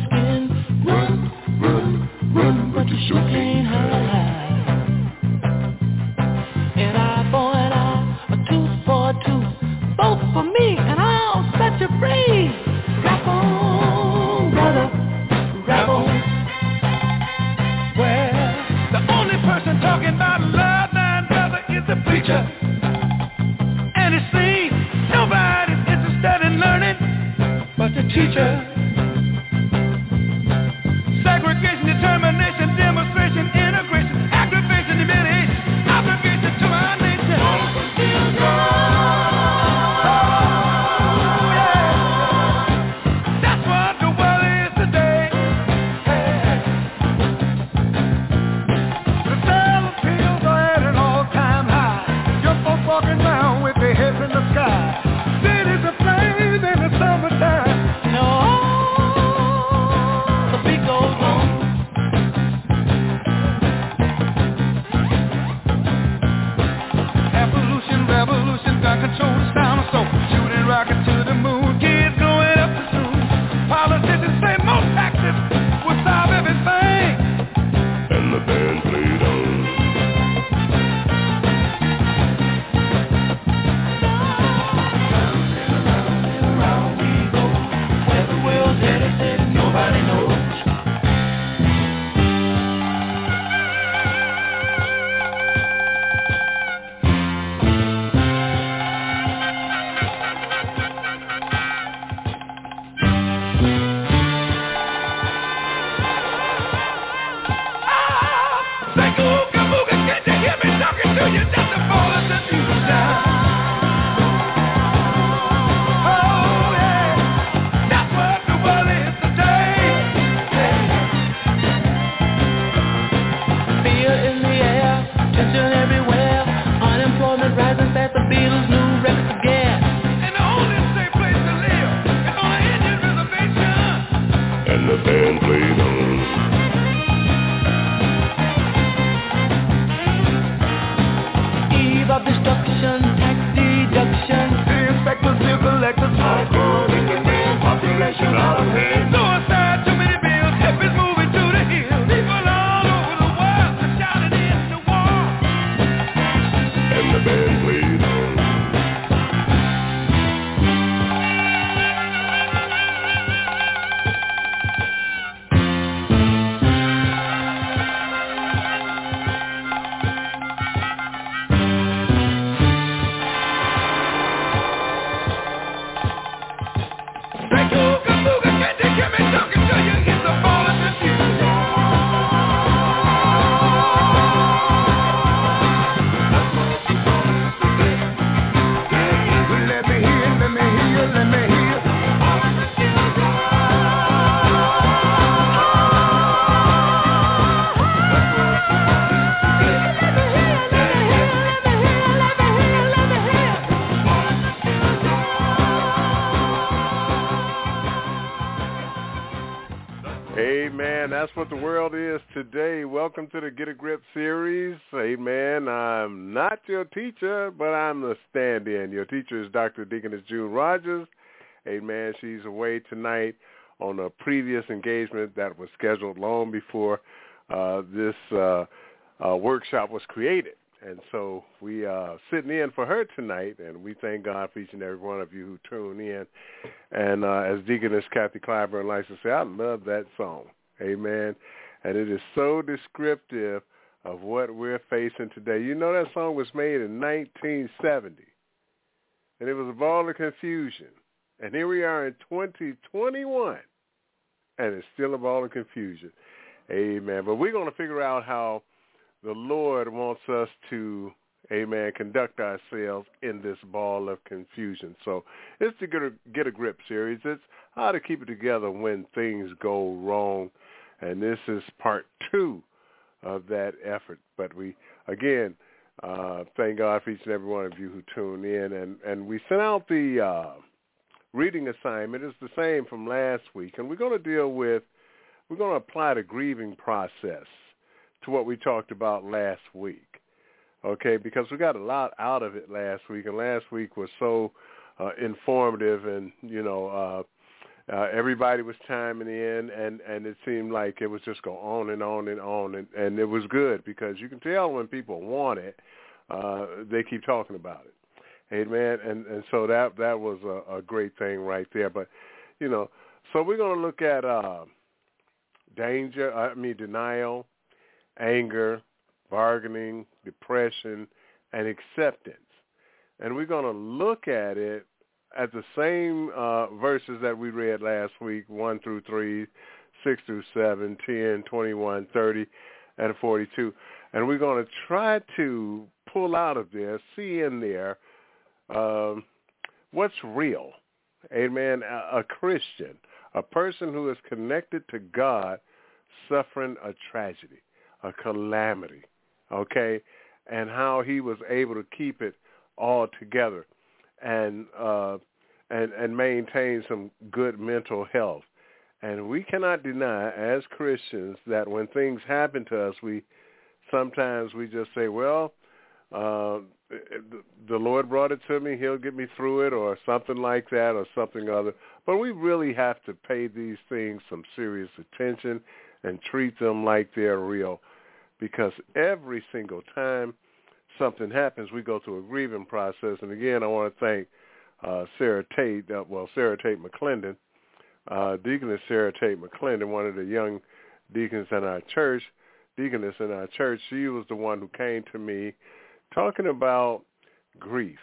skin. Run, run, run, but you sure can't hide. An eye for an eye, a tooth for a tooth, both for me, and I'll set you free. Rap on, brother, rap on. Well, the only person talking about love, thine brother, is the preacher. And it seems nobody's interested in learning but the teacher. Segregation, determination, demonstration, integration, aggravation, humiliation, obligation to our nation. That's what the world is today. The dollar bills are at an all-time high. Young folks walking around with their heads in the sky. Cities are flames in the summertime. Control the sound of soul, shooting rockets to the moon, kids growing up too soon. Politicians say most taxes will solve everything, and the band played on. Round and around we go, where the world's headed, nobody knows. That's what the world is today. Welcome to the Get a Grip series. Amen. I'm not your teacher, but I'm the stand-in. Your teacher is Dr. Deaconess June Rogers. Amen. She's away tonight on a previous engagement that was scheduled long before this workshop was created. And so we are sitting in for her tonight, and we thank God for each and every one of you who tune in. And as Deaconess Kathy Clyburn likes to say, I love that song. Amen. And it is so descriptive of what we're facing today. You know, that song was made in 1970, and it was a ball of confusion. And here we are in 2021, and it's still a ball of confusion. Amen. But we're going to figure out how the Lord wants us to, amen, conduct ourselves in this ball of confusion. So it's the Get a Grip series. It's how to keep it together when things go wrong. And this is part 2 of that effort. But we, again, thank God for each and every one of you who tune in. And we sent out the reading assignment. It's the same from last week. And we're going to apply the grieving process to what we talked about last week. Okay, because we got a lot out of it last week. And last week was so informative and, everybody was chiming in, and it seemed like it was just go on and on and on, and it was good because you can tell when people want it, they keep talking about it. Amen. And so that was a great thing right there. But, so we're going to look at denial, anger, bargaining, depression, and acceptance. And we're going to look at it at the same verses that we read last week, 1 through 3, 6 through 7, 10, 21, 30, and 42. And we're going to try to pull out of there, see in there what's real. Amen. A Christian, a person who is connected to God, suffering a tragedy, a calamity, okay, and how he was able to keep it all together and maintain some good mental health. And we cannot deny as Christians that when things happen to us, sometimes we just say, well, the Lord brought it to me, he'll get me through it, or something like that, or something other. But we really have to pay these things some serious attention and treat them like they're real, because every single time something happens, we go through a grieving process. And again, I want to thank Sarah Tate McClendon, Deaconess Sarah Tate McClendon, one of the young deaconess in our church. She was the one who came to me talking about grief,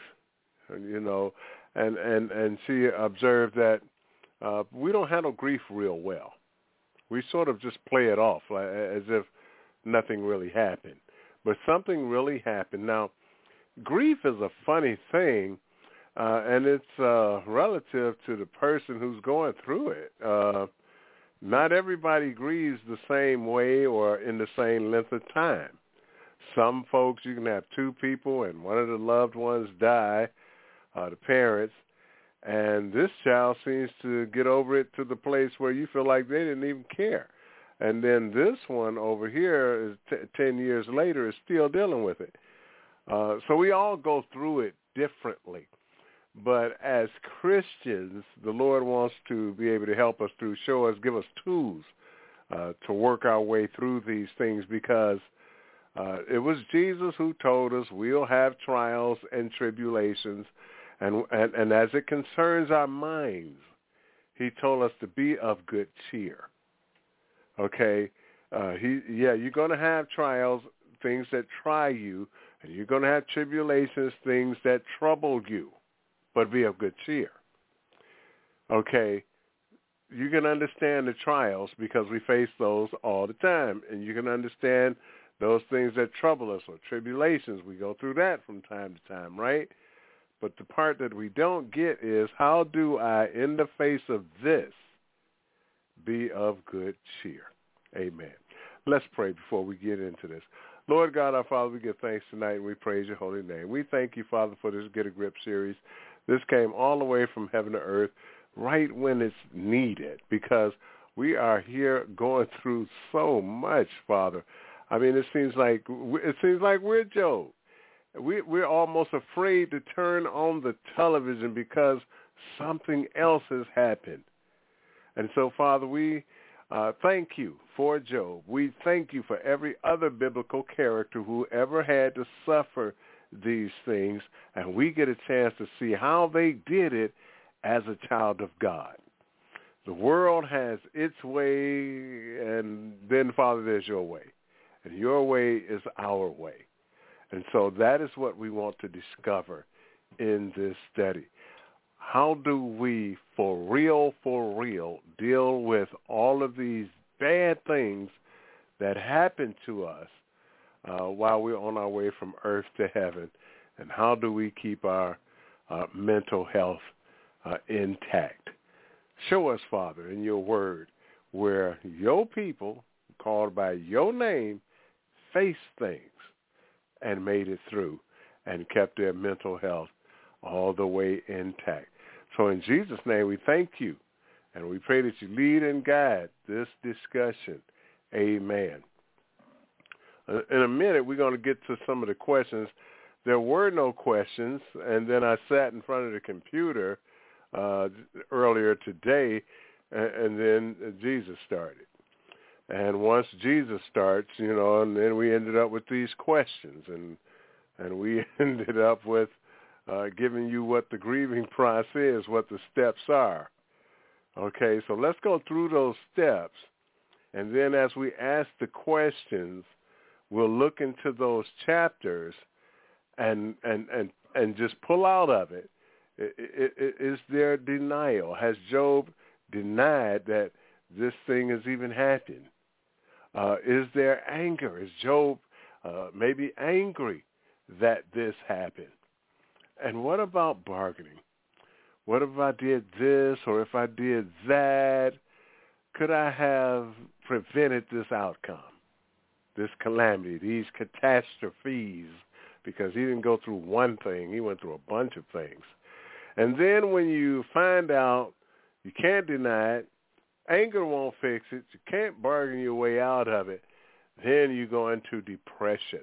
and she observed that we don't handle grief real well. We sort of just play it off as if nothing really happened. But something really happened. Now, grief is a funny thing, and it's relative to the person who's going through it. Not everybody grieves the same way or in the same length of time. Some folks, you can have two people and one of the loved ones die, the parents, and this child seems to get over it to the place where you feel like they didn't even care. And then this one over here is 10 years later is still dealing with it. So we all go through it differently. But as Christians, the Lord wants to be able to help us through, give us tools to work our way through these things, because it was Jesus who told us we'll have trials and tribulations. And as it concerns our minds, he told us to be of good cheer. Okay? You're going to have trials, things that try you, and you're going to have tribulations, things that trouble you, but be of good cheer. Okay? You can understand the trials because we face those all the time, and you can understand those things that trouble us or tribulations. We go through that from time to time, right? But the part that we don't get is, how do I, in the face of this, be of good cheer? Amen. Let's pray before we get into this. Lord God, our Father, we give thanks tonight, and we praise your holy name. We thank you, Father, for this Get a Grip series. This came all the way from heaven to earth right when it's needed, because we are here going through so much, Father. I mean, it seems like we're Job. We're almost afraid to turn on the television because something else has happened. And so, Father, we thank you for Job. We thank you for every other biblical character who ever had to suffer these things, and we get a chance to see how they did it as a child of God. The world has its way, and then, Father, there's your way. And your way is our way. And so that is what we want to discover in this study. How do we, for real, deal with all of these bad things that happen to us while we're on our way from earth to heaven? And how do we keep our mental health intact? Show us, Father, in your word, where your people, called by your name, faced things and made it through and kept their mental health all the way intact. So in Jesus' name, we thank you, and we pray that you lead and guide this discussion. Amen. In a minute, we're going to get to some of the questions. There were no questions, and then I sat in front of the computer earlier today and then Jesus started. And once Jesus starts, and then we ended up with these questions, and we ended up with giving you what the grieving process is, what the steps are. Okay, so let's go through those steps, and then as we ask the questions, we'll look into those chapters and just pull out of it. Is there denial? Has Job denied that this thing has even happened? Is there anger? Is Job maybe angry that this happened? And what about bargaining? What if I did this or if I did that? Could I have prevented this outcome, this calamity, these catastrophes? Because he didn't go through one thing. He went through a bunch of things. And then when you find out you can't deny it, anger won't fix it, you can't bargain your way out of it, then you go into depression.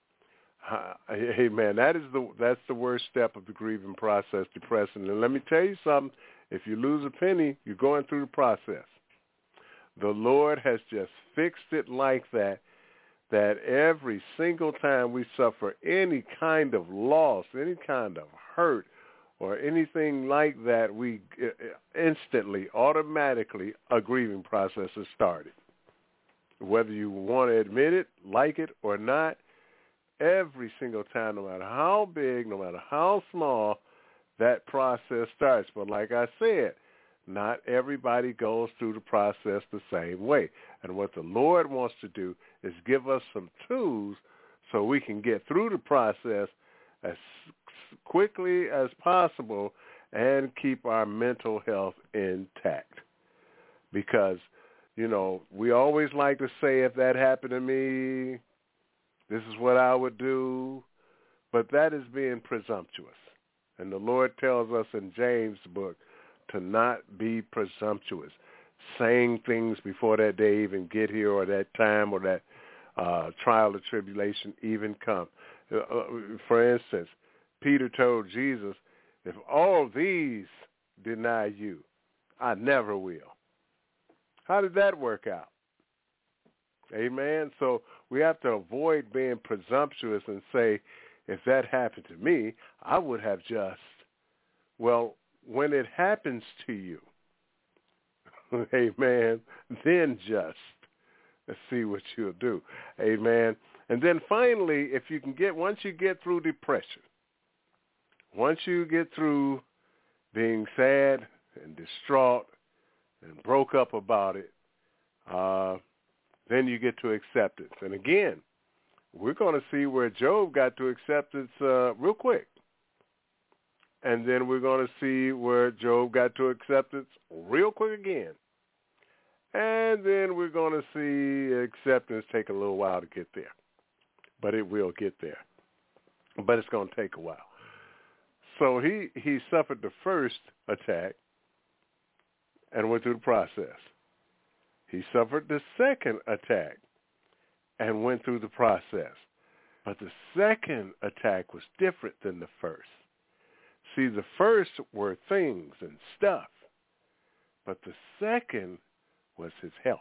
Hey, man, that's the worst step of the grieving process, depression. And let me tell you something. If you lose a penny, you're going through the process. The Lord has just fixed it like that every single time we suffer any kind of loss, any kind of hurt, or anything like that, we instantly, automatically, a grieving process is started. Whether you want to admit it, like it, or not, every single time, no matter how big, no matter how small, that process starts. But like I said, not everybody goes through the process the same way. And what the Lord wants to do is give us some tools so we can get through the process as quickly as possible and keep our mental health intact. Because, we always like to say, if that happened to me, this is what I would do. But that is being presumptuous. And the Lord tells us in James' book to not be presumptuous, saying things before that day even get here or that time or that trial or tribulation even come. For instance, Peter told Jesus, if all these deny you, I never will. How did that work out? Amen. So we have to avoid being presumptuous and say, if that happened to me, I would have just. Well, when it happens to you, amen, then just see what you'll do. Amen. And then finally, once you get through depression, once you get through being sad and distraught and broke up about it, then you get to acceptance. And again, we're going to see where Job got to acceptance real quick. And then we're going to see where Job got to acceptance real quick again. And then we're going to see acceptance take a little while to get there. But it will get there. But it's going to take a while. So he suffered the first attack and went through the process. He suffered the second attack and went through the process. But the second attack was different than the first. See, the first were things and stuff, but the second was his health.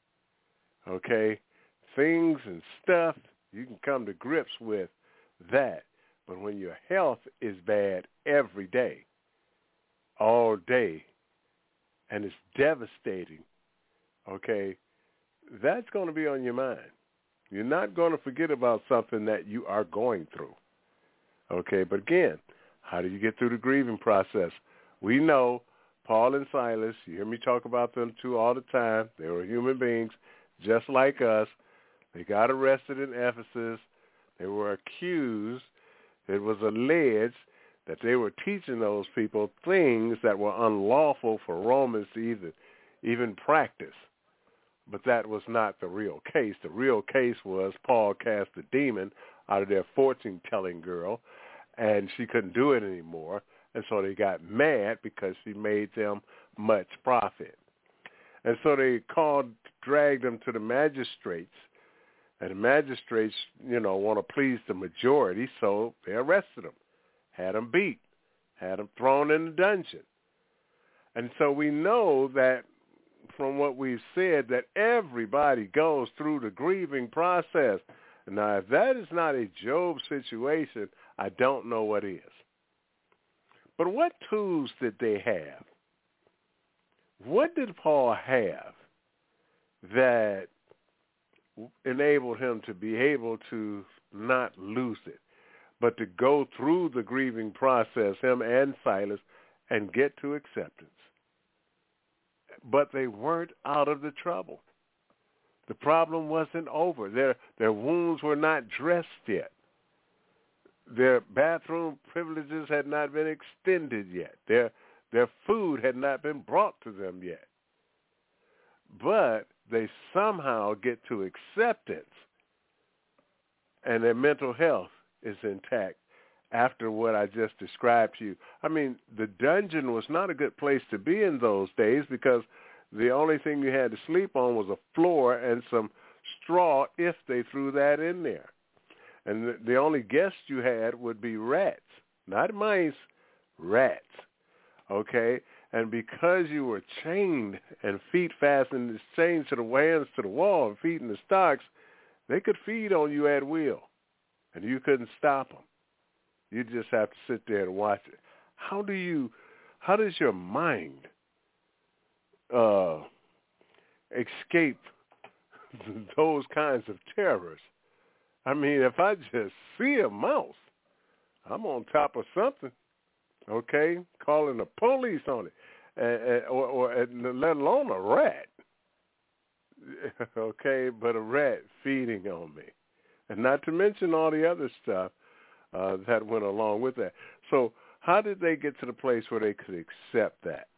Okay? Things and stuff, you can come to grips with that. But when your health is bad every day, all day, and it's devastating, okay, that's going to be on your mind. You're not going to forget about something that you are going through. Okay, but again, how do you get through the grieving process? We know Paul and Silas, you hear me talk about them too all the time. They were human beings just like us. They got arrested in Ephesus. They were accused. It was alleged that they were teaching those people things that were unlawful for Romans to even practice. But that was not the real case. The real case was Paul cast a demon out of their fortune-telling girl, and she couldn't do it anymore, and so they got mad because she made them much profit. And so they dragged them to the magistrates, and the magistrates, want to please the majority, so they arrested them, had them beat, had them thrown in the dungeon. And so we know that from what we've said that everybody goes through the grieving process. Now, if that is not a Job situation, I don't know what is. But what tools did they have? What did Paul have that enabled him to be able to not lose it, but to go through the grieving process, him and Silas, and get to acceptance? But they weren't out of the trouble. The problem wasn't over. Their wounds were not dressed yet. Their bathroom privileges had not been extended yet. Their food had not been brought to them yet. But they somehow get to acceptance, and their mental health is intact after what I just described to you. I mean, the dungeon was not a good place to be in those days because the only thing you had to sleep on was a floor and some straw if they threw that in there. And the only guests you had would be rats, not mice, rats, okay? And because you were chained and feet fastened, chained to the hands to the wall and feet in the stocks, they could feed on you at will, and you couldn't stop them. You just have to sit there and watch it. How does your mind escape those kinds of terrors? I mean, if I just see a mouse, I'm on top of something, okay, calling the police on it, or let alone a rat, okay, but a rat feeding on me, and not to mention all the other stuff that went along with that. So how did they get to the place where they could accept that?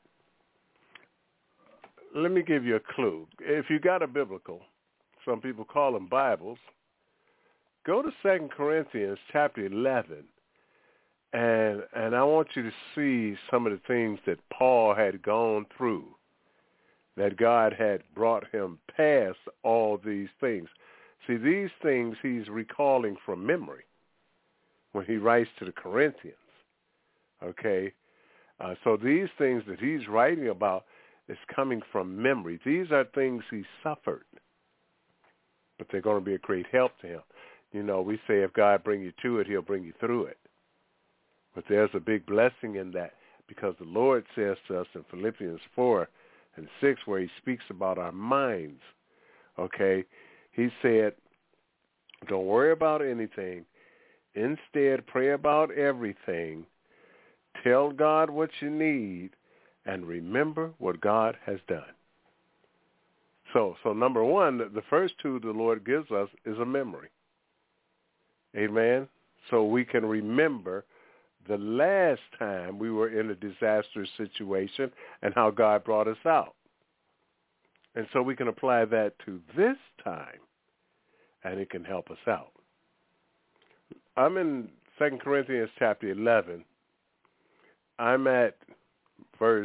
Let me give you a clue. If you got a biblical, some people call them Bibles, go to 2 Corinthians chapter 11, and I want you to see some of the things that Paul had gone through, that God had brought him past all these things. See, these things he's recalling from memory when he writes to the Corinthians, okay? So these things that he's writing about is coming from memory. These are things he suffered, but they're going to be a great help to him. You know, we say if God bring you to it, he'll bring you through it. But there's a big blessing in that because the Lord says to us in Philippians 4 and 6 where he speaks about our minds, okay, he said, don't worry about anything. Instead, pray about everything. Tell God what you need and remember what God has done. So number one, the first tool the Lord gives us is a memory. Amen? So we can remember the last time we were in a disastrous situation and how God brought us out. And so we can apply that to this time, and it can help us out. I'm in 2 Corinthians chapter 11. I'm at verse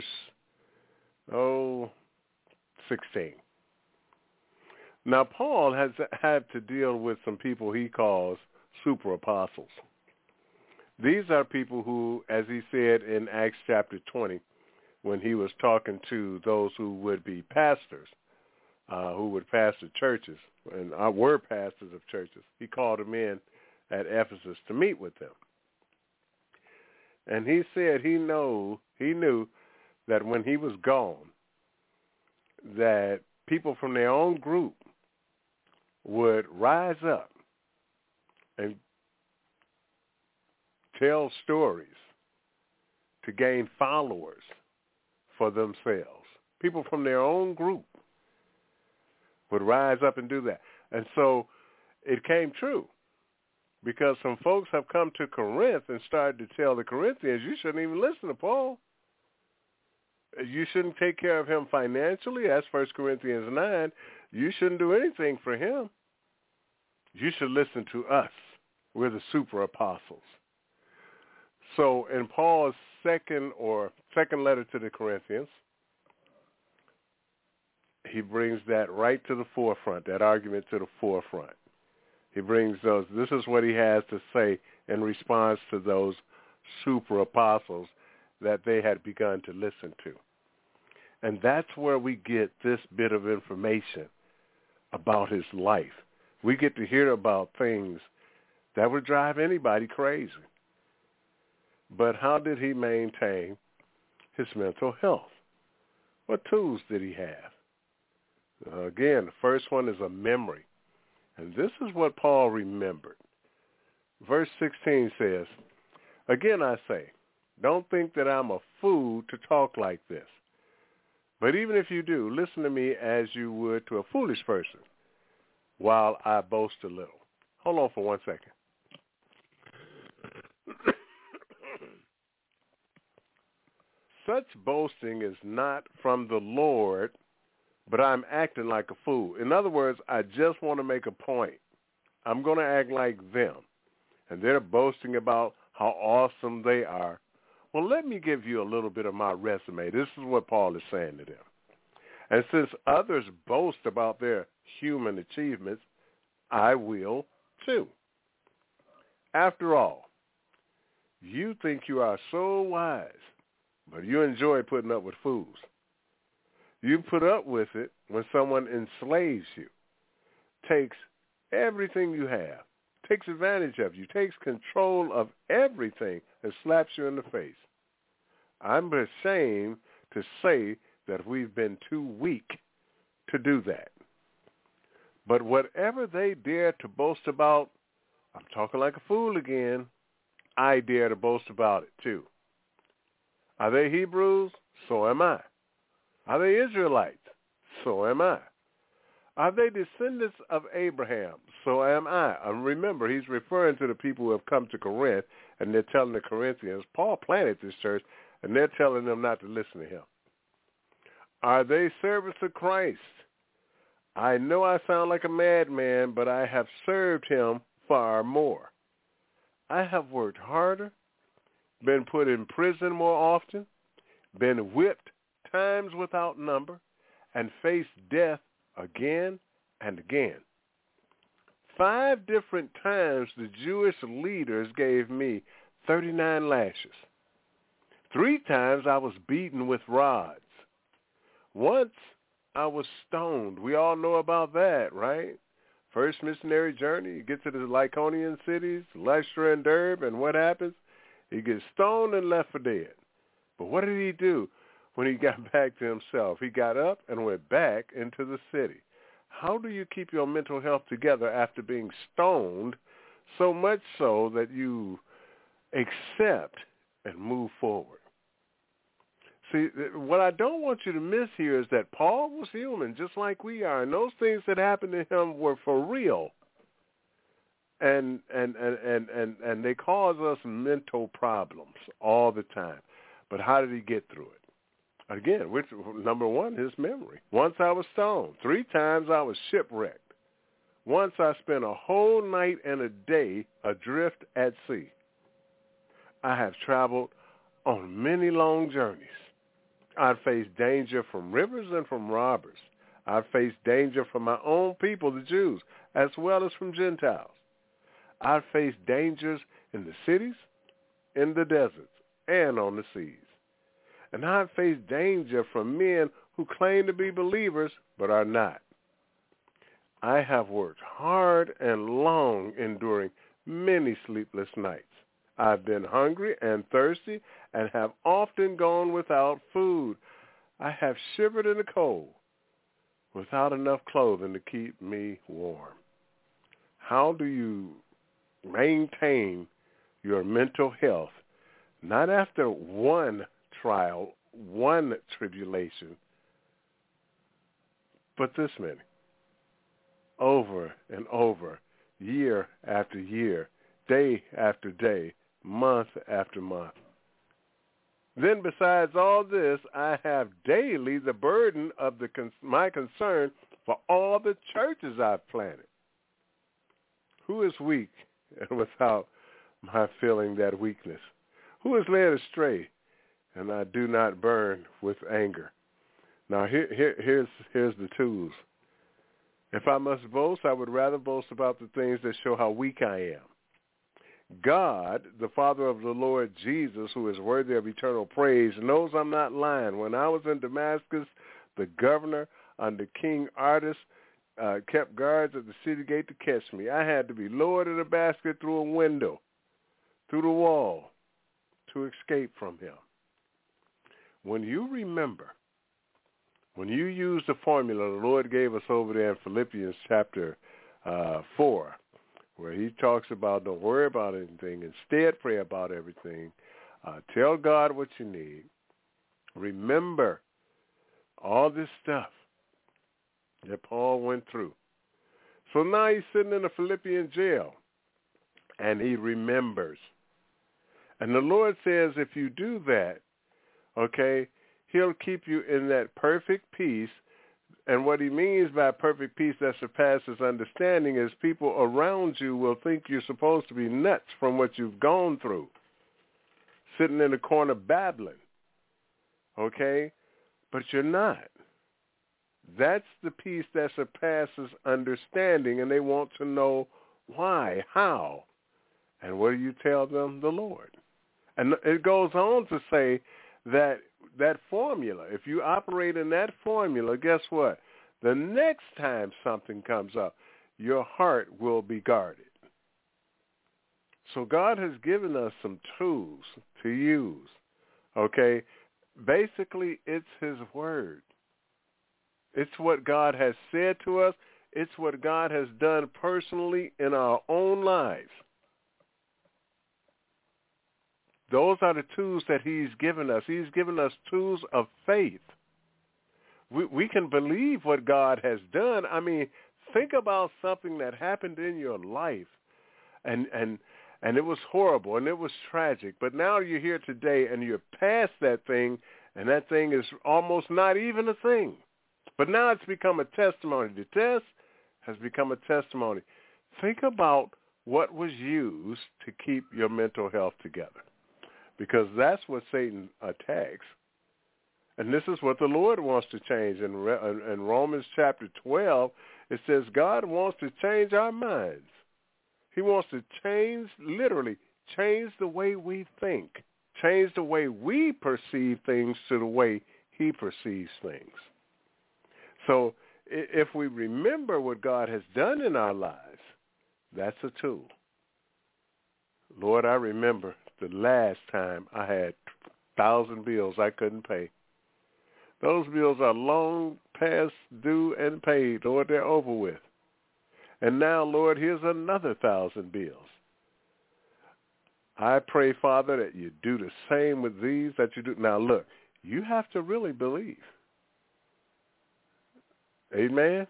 16. Now, Paul has had to deal with some people he calls super apostles. These are people who, as he said in Acts chapter 20, when he was talking to those who would be pastors, who would pastor churches, and were pastors of churches, he called them in at Ephesus to meet with them. And he said he knew that when he was gone, that people from their own group would rise up and tell stories to gain followers for themselves. People from their own group would rise up and do that. And so it came true because some folks have come to Corinth and started to tell the Corinthians, you shouldn't even listen to Paul. You shouldn't take care of him financially. That's 1 Corinthians 9. You shouldn't do anything for him. You should listen to us. We're the super apostles. So in Paul's second letter to the Corinthians, he brings that right to the forefront, that argument to the forefront. He brings those, this is what he has to say in response to those super apostles that they had begun to listen to. And that's where we get this bit of information about his life. We get to hear about things that would drive anybody crazy. But how did he maintain his mental health? What tools did he have? Again, the first one is a memory. And this is what Paul remembered. Verse 16 says, "Again I say, don't think that I'm a fool to talk like this. But even if you do, listen to me as you would to a foolish person while I boast a little." Hold on for 1 second. Such boasting is not from the Lord, but I'm acting like a fool. In other words, I just want to make a point. I'm going to act like them. And they're boasting about how awesome they are. Well, let me give you a little bit of my resume. This is what Paul is saying to them. And since others boast about their human achievements, I will too. After all, you think you are so wise, but you enjoy putting up with fools. You put up with it when someone enslaves you, takes everything you have, takes advantage of you, takes control of everything, and slaps you in the face. I'm ashamed to say that we've been too weak to do that. But whatever they dare to boast about, I'm talking like a fool again, I dare to boast about it too. Are they Hebrews? So am I. Are they Israelites? So am I. Are they descendants of Abraham? So am I. And remember, he's referring to the people who have come to Corinth, and they're telling the Corinthians, Paul planted this church, and they're telling them not to listen to him. Are they servants of Christ? I know I sound like a madman, but I have served him far more. I have worked harder, been put in prison more often, been whipped times without number, and faced death again and again. 5 different times the Jewish leaders gave me 39 lashes. 3 times I was beaten with rods. Once I was stoned. We all know about that, right? First missionary journey, you get to the Lycaonian cities, Lystra and Derbe, and what happens? He gets stoned and left for dead. But what did he do when he got back to himself? He got up and went back into the city. How do you keep your mental health together after being stoned, so much so that you accept and move forward? See, what I don't want you to miss here is that Paul was human, just like we are, and those things that happened to him were for real, and they cause us mental problems all the time. But how did he get through it? Again, number one, his memory. Once I was stoned. 3 times I was shipwrecked. Once I spent a whole night and a day adrift at sea. I have traveled on many long journeys. I've faced danger from rivers and from robbers. I've faced danger from my own people, the Jews, as well as from Gentiles. I've faced dangers in the cities, in the deserts, and on the seas. And I've faced danger from men who claim to be believers but are not. I have worked hard and long, enduring many sleepless nights. I've been hungry and thirsty and have often gone without food. I have shivered in the cold without enough clothing to keep me warm. How do you maintain your mental health, not after one trial, one tribulation, but this many, over and over, year after year, day after day, month after month? Then besides all this, I have daily the burden of my concern for all the churches I've planted. Who is weak and without my feeling that weakness? Who is led astray and I do not burn with anger? Now here's the tools. If I must boast, I would rather boast about the things that show how weak I am. God, the Father of the Lord Jesus, who is worthy of eternal praise, knows I'm not lying. When I was in Damascus, the governor under King Artis kept guards at the city gate to catch me. I had to be lowered in a basket through a window, through the wall, to escape from him. When you remember, when you use the formula the Lord gave us over there in Philippians chapter 4, where he talks about don't worry about anything, instead pray about everything, tell God what you need, remember all this stuff that Paul went through. So now he's sitting in a Philippian jail, and he remembers. And the Lord says if you do that, okay, he'll keep you in that perfect peace. And what he means by perfect peace that surpasses understanding is people around you will think you're supposed to be nuts from what you've gone through, sitting in the corner babbling, okay? But you're not. That's the peace that surpasses understanding, and they want to know why, how. And what do you tell them? The Lord. And it goes on to say that formula, if you operate in that formula, guess what? The next time something comes up, your heart will be guarded. So God has given us some tools to use, okay? Basically, it's his word. It's what God has said to us. It's what God has done personally in our own lives. Those are the tools that he's given us. He's given us tools of faith. We can believe what God has done. I mean, think about something that happened in your life, and it was horrible, and it was tragic. But now you're here today, and you're past that thing, and that thing is almost not even a thing. But now it's become a testimony. The test has become a testimony. Think about what was used to keep your mental health together, because that's what Satan attacks. And this is what the Lord wants to change. In Romans chapter 12, it says God wants to change our minds. He wants to literally change the way we think, change the way we perceive things to the way he perceives things. So if we remember what God has done in our lives, that's a tool. Lord, I remember the last time I had 1,000 bills I couldn't pay. Those bills are long past due and paid. Lord, they're over with. And now, Lord, here's another 1,000 bills. I pray, Father, that you do the same with these that you do. Now, look, you have to really believe. Amen?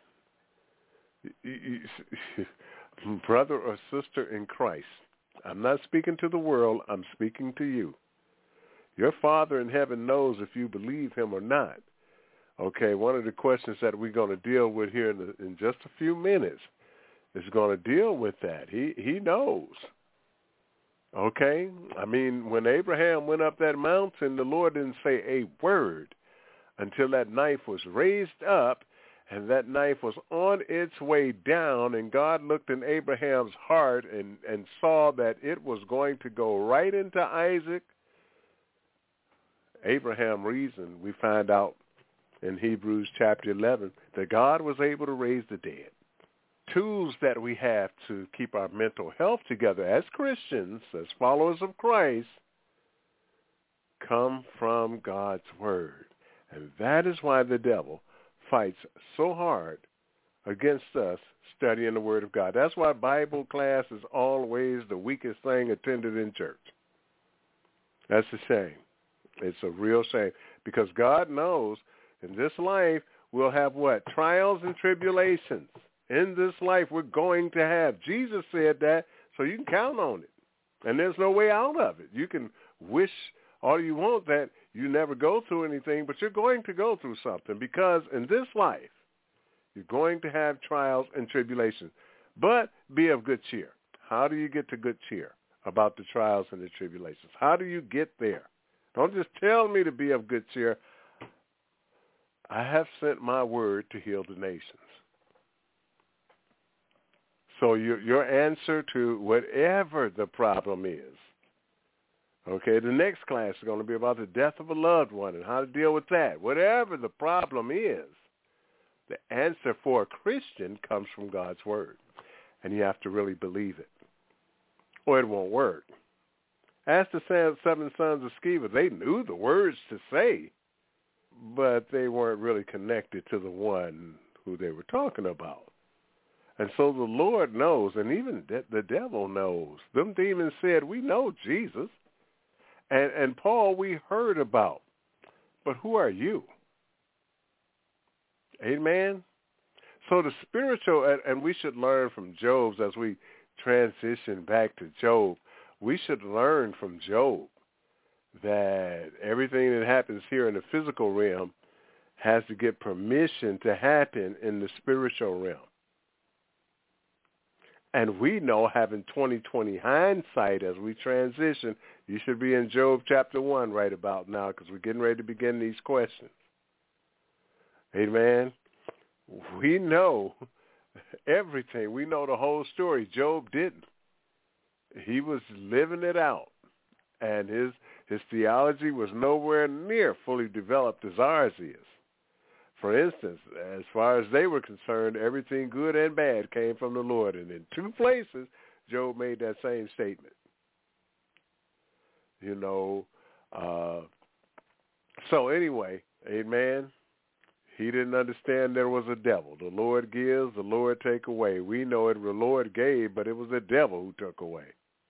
Brother or sister in Christ, I'm not speaking to the world. I'm speaking to you. Your Father in heaven knows if you believe him or not. Okay, one of the questions that we're going to deal with here in just a few minutes is going to deal with that. He knows. Okay? I mean, when Abraham went up that mountain, the Lord didn't say a word until that knife was raised up, and that knife was on its way down, and God looked in Abraham's heart and saw that it was going to go right into Isaac. Abraham reasoned, we find out in Hebrews chapter 11, that God was able to raise the dead. Tools that we have to keep our mental health together as Christians, as followers of Christ, come from God's word. And that is why the devil fights so hard against us studying the word of God. That's why Bible class is always the weakest thing attended in church. That's a shame. It's a real shame, because God knows in this life we'll have what? Trials and tribulations. In this life we're going to have. Jesus said that, so you can count on it. And there's no way out of it. You can wish all you want that you never go through anything, but you're going to go through something, because in this life you're going to have trials and tribulations. But be of good cheer. How do you get to good cheer about the trials and the tribulations? How do you get there? Don't just tell me to be of good cheer. I have sent my word to heal the nations. So your answer to whatever the problem is, okay, the next class is going to be about the death of a loved one and how to deal with that. Whatever the problem is, the answer for a Christian comes from God's word, and you have to really believe it, or it won't work. Ask the 7 sons of Sceva. They knew the words to say, but they weren't really connected to the one who they were talking about. And so the Lord knows, and even the devil knows. Them demons said, we know Jesus. And Paul we heard about, but who are you? Amen? So the spiritual, and we should learn from Job as we transition back to Job, we should learn from Job that everything that happens here in the physical realm has to get permission to happen in the spiritual realm. And we know, having 20/20 hindsight as we transition, you should be in Job chapter 1 right about now, because we're getting ready to begin these questions. Amen. We know everything. We know the whole story. Job didn't. He was living it out, and his theology was nowhere near fully developed as ours is. For instance, as far as they were concerned, everything good and bad came from the Lord. And in 2 places, Job made that same statement. So anyway, amen, he didn't understand there was a devil. The Lord gives, the Lord take away. We know it, the Lord gave, but it was the devil who took away.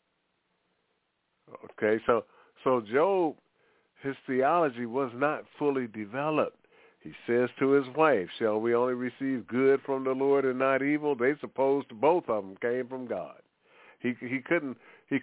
Okay, so Job, his theology was not fully developed. He says to his wife, shall we only receive good from the Lord and not evil? They supposed both of them came from God. He couldn't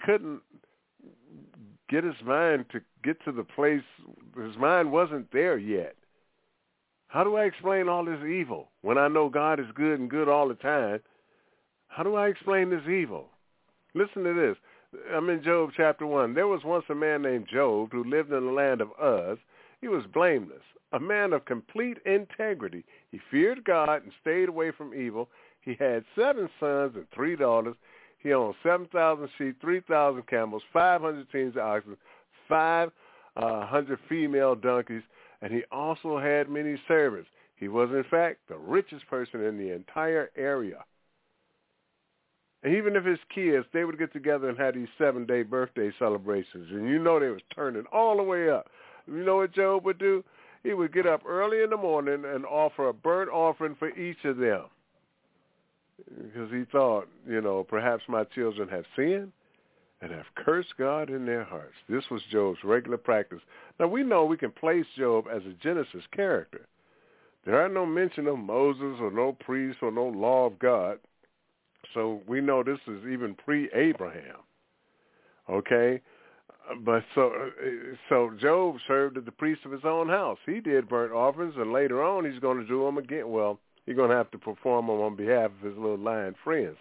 get his mind to get to the place. His mind wasn't there yet. How do I explain all this evil when I know God is good and good all the time? How do I explain this evil? Listen to this. I'm in Job chapter 1. There was once a man named Job who lived in the land of Uz. He was blameless, a man of complete integrity. He feared God and stayed away from evil. He had 7 sons and 3 daughters. He owned 7,000 sheep, 3,000 camels, 500 teams of oxen, 500 female donkeys, and he also had many servants. He was, in fact, the richest person in the entire area. And even if his kids, they would get together and have these 7-day birthday celebrations, and they was turning all the way up. You know what Job would do? He would get up early in the morning and offer a burnt offering for each of them, because he thought, perhaps my children have sinned and have cursed God in their hearts. This was Job's regular practice. Now, we know we can place Job as a Genesis character. There are no mention of Moses or no priest or no law of God. So we know this is even pre-Abraham, okay? But so Job served as the priest of his own house. He did burnt offerings, and later on he's going to do them again. Well, he's going to have to perform them on behalf of his little lion friends.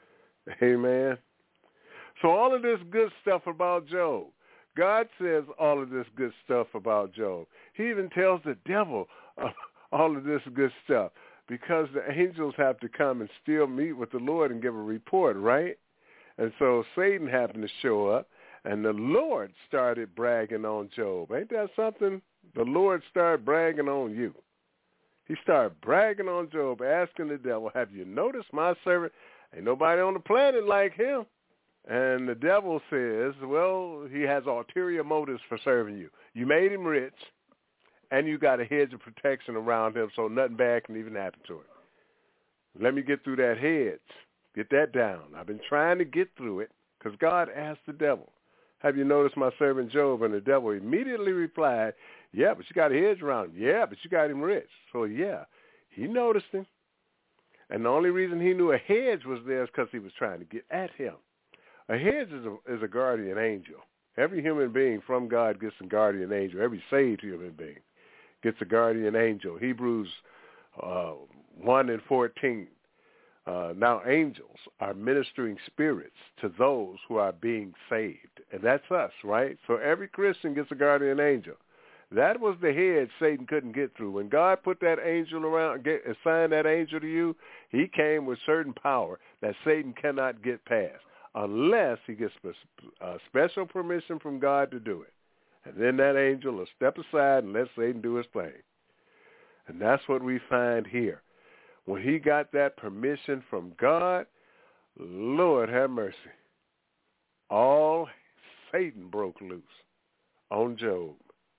Amen. So all of this good stuff about Job, God says all of this good stuff about Job. He even tells the devil all of this good stuff, because the angels have to come and still meet with the Lord and give a report, right? And so Satan happened to show up, and the Lord started bragging on Job. Ain't that something? The Lord started bragging on you. He started bragging on Job, asking the devil, have you noticed my servant? Ain't nobody on the planet like him. And the devil says, well, he has ulterior motives for serving you. You made him rich, and you got a hedge of protection around him so nothing bad can even happen to him. Let me get through that hedge. Get that down. I've been trying to get through it, because God asked the devil, have you noticed my servant Job? And the devil immediately replied, yeah, but you got a hedge around him. Yeah, but you got him rich. So, yeah, he noticed him. And the only reason he knew a hedge was there is because he was trying to get at him. A hedge is a guardian angel. Every human being from God gets a guardian angel. Every saved human being gets a guardian angel. Hebrews 1:14. Now angels are ministering spirits to those who are being saved. And that's us, right? So every Christian gets a guardian angel. That was the head Satan couldn't get through. When God put that angel around, assigned that angel to you, he came with certain power that Satan cannot get past unless he gets special permission from God to do it. And then that angel will step aside and let Satan do his thing. And that's what we find here. When he got that permission from God, Lord have mercy, all Satan broke loose on Job.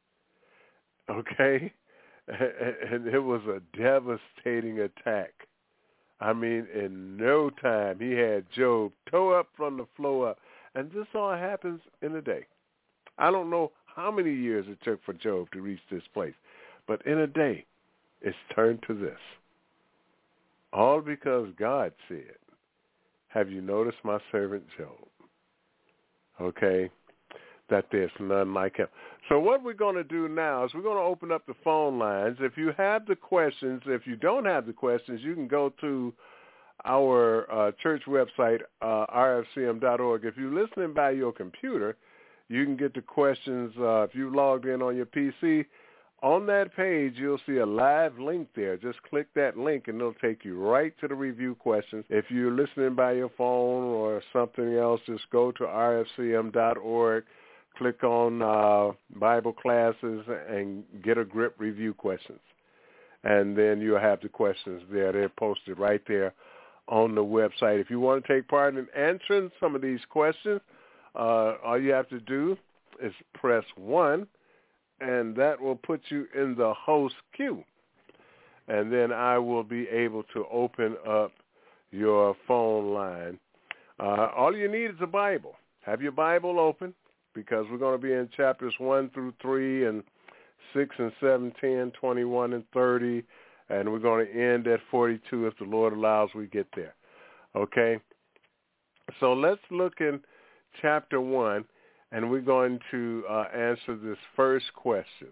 Okay? And it was a devastating attack. I mean, in no time, he had Job tore up from the floor up. And this all happens in a day. I don't know how many years it took for Job to reach this place. But in a day, it's turned to this. All because God said, have you noticed my servant Job? Okay? That there's none like him. So what we're going to do now is we're going to open up the phone lines. If you have the questions, if you don't have the questions, you can go to our church website, rfcm.org. If you're listening by your computer, you can get the questions. If you logged in on your PC, on that page, you'll see a live link there. Just click that link, and it'll take you right to the review questions. If you're listening by your phone or something else, just go to rfcm.org. Click on Bible classes and get a grip review questions. And then you'll have the questions there. They're posted right there on the website. If you want to take part in answering some of these questions, all you have to do is press 1, and that will put you in the host queue. And then I will be able to open up your phone line. All you need is a Bible. Have your Bible open, because we're going to be in chapters 1 through 3 and 6 and 7, 10, 21, and 30, and we're going to end at 42 if the Lord allows we get there. Okay? So let's look in chapter 1, and we're going to answer this first question.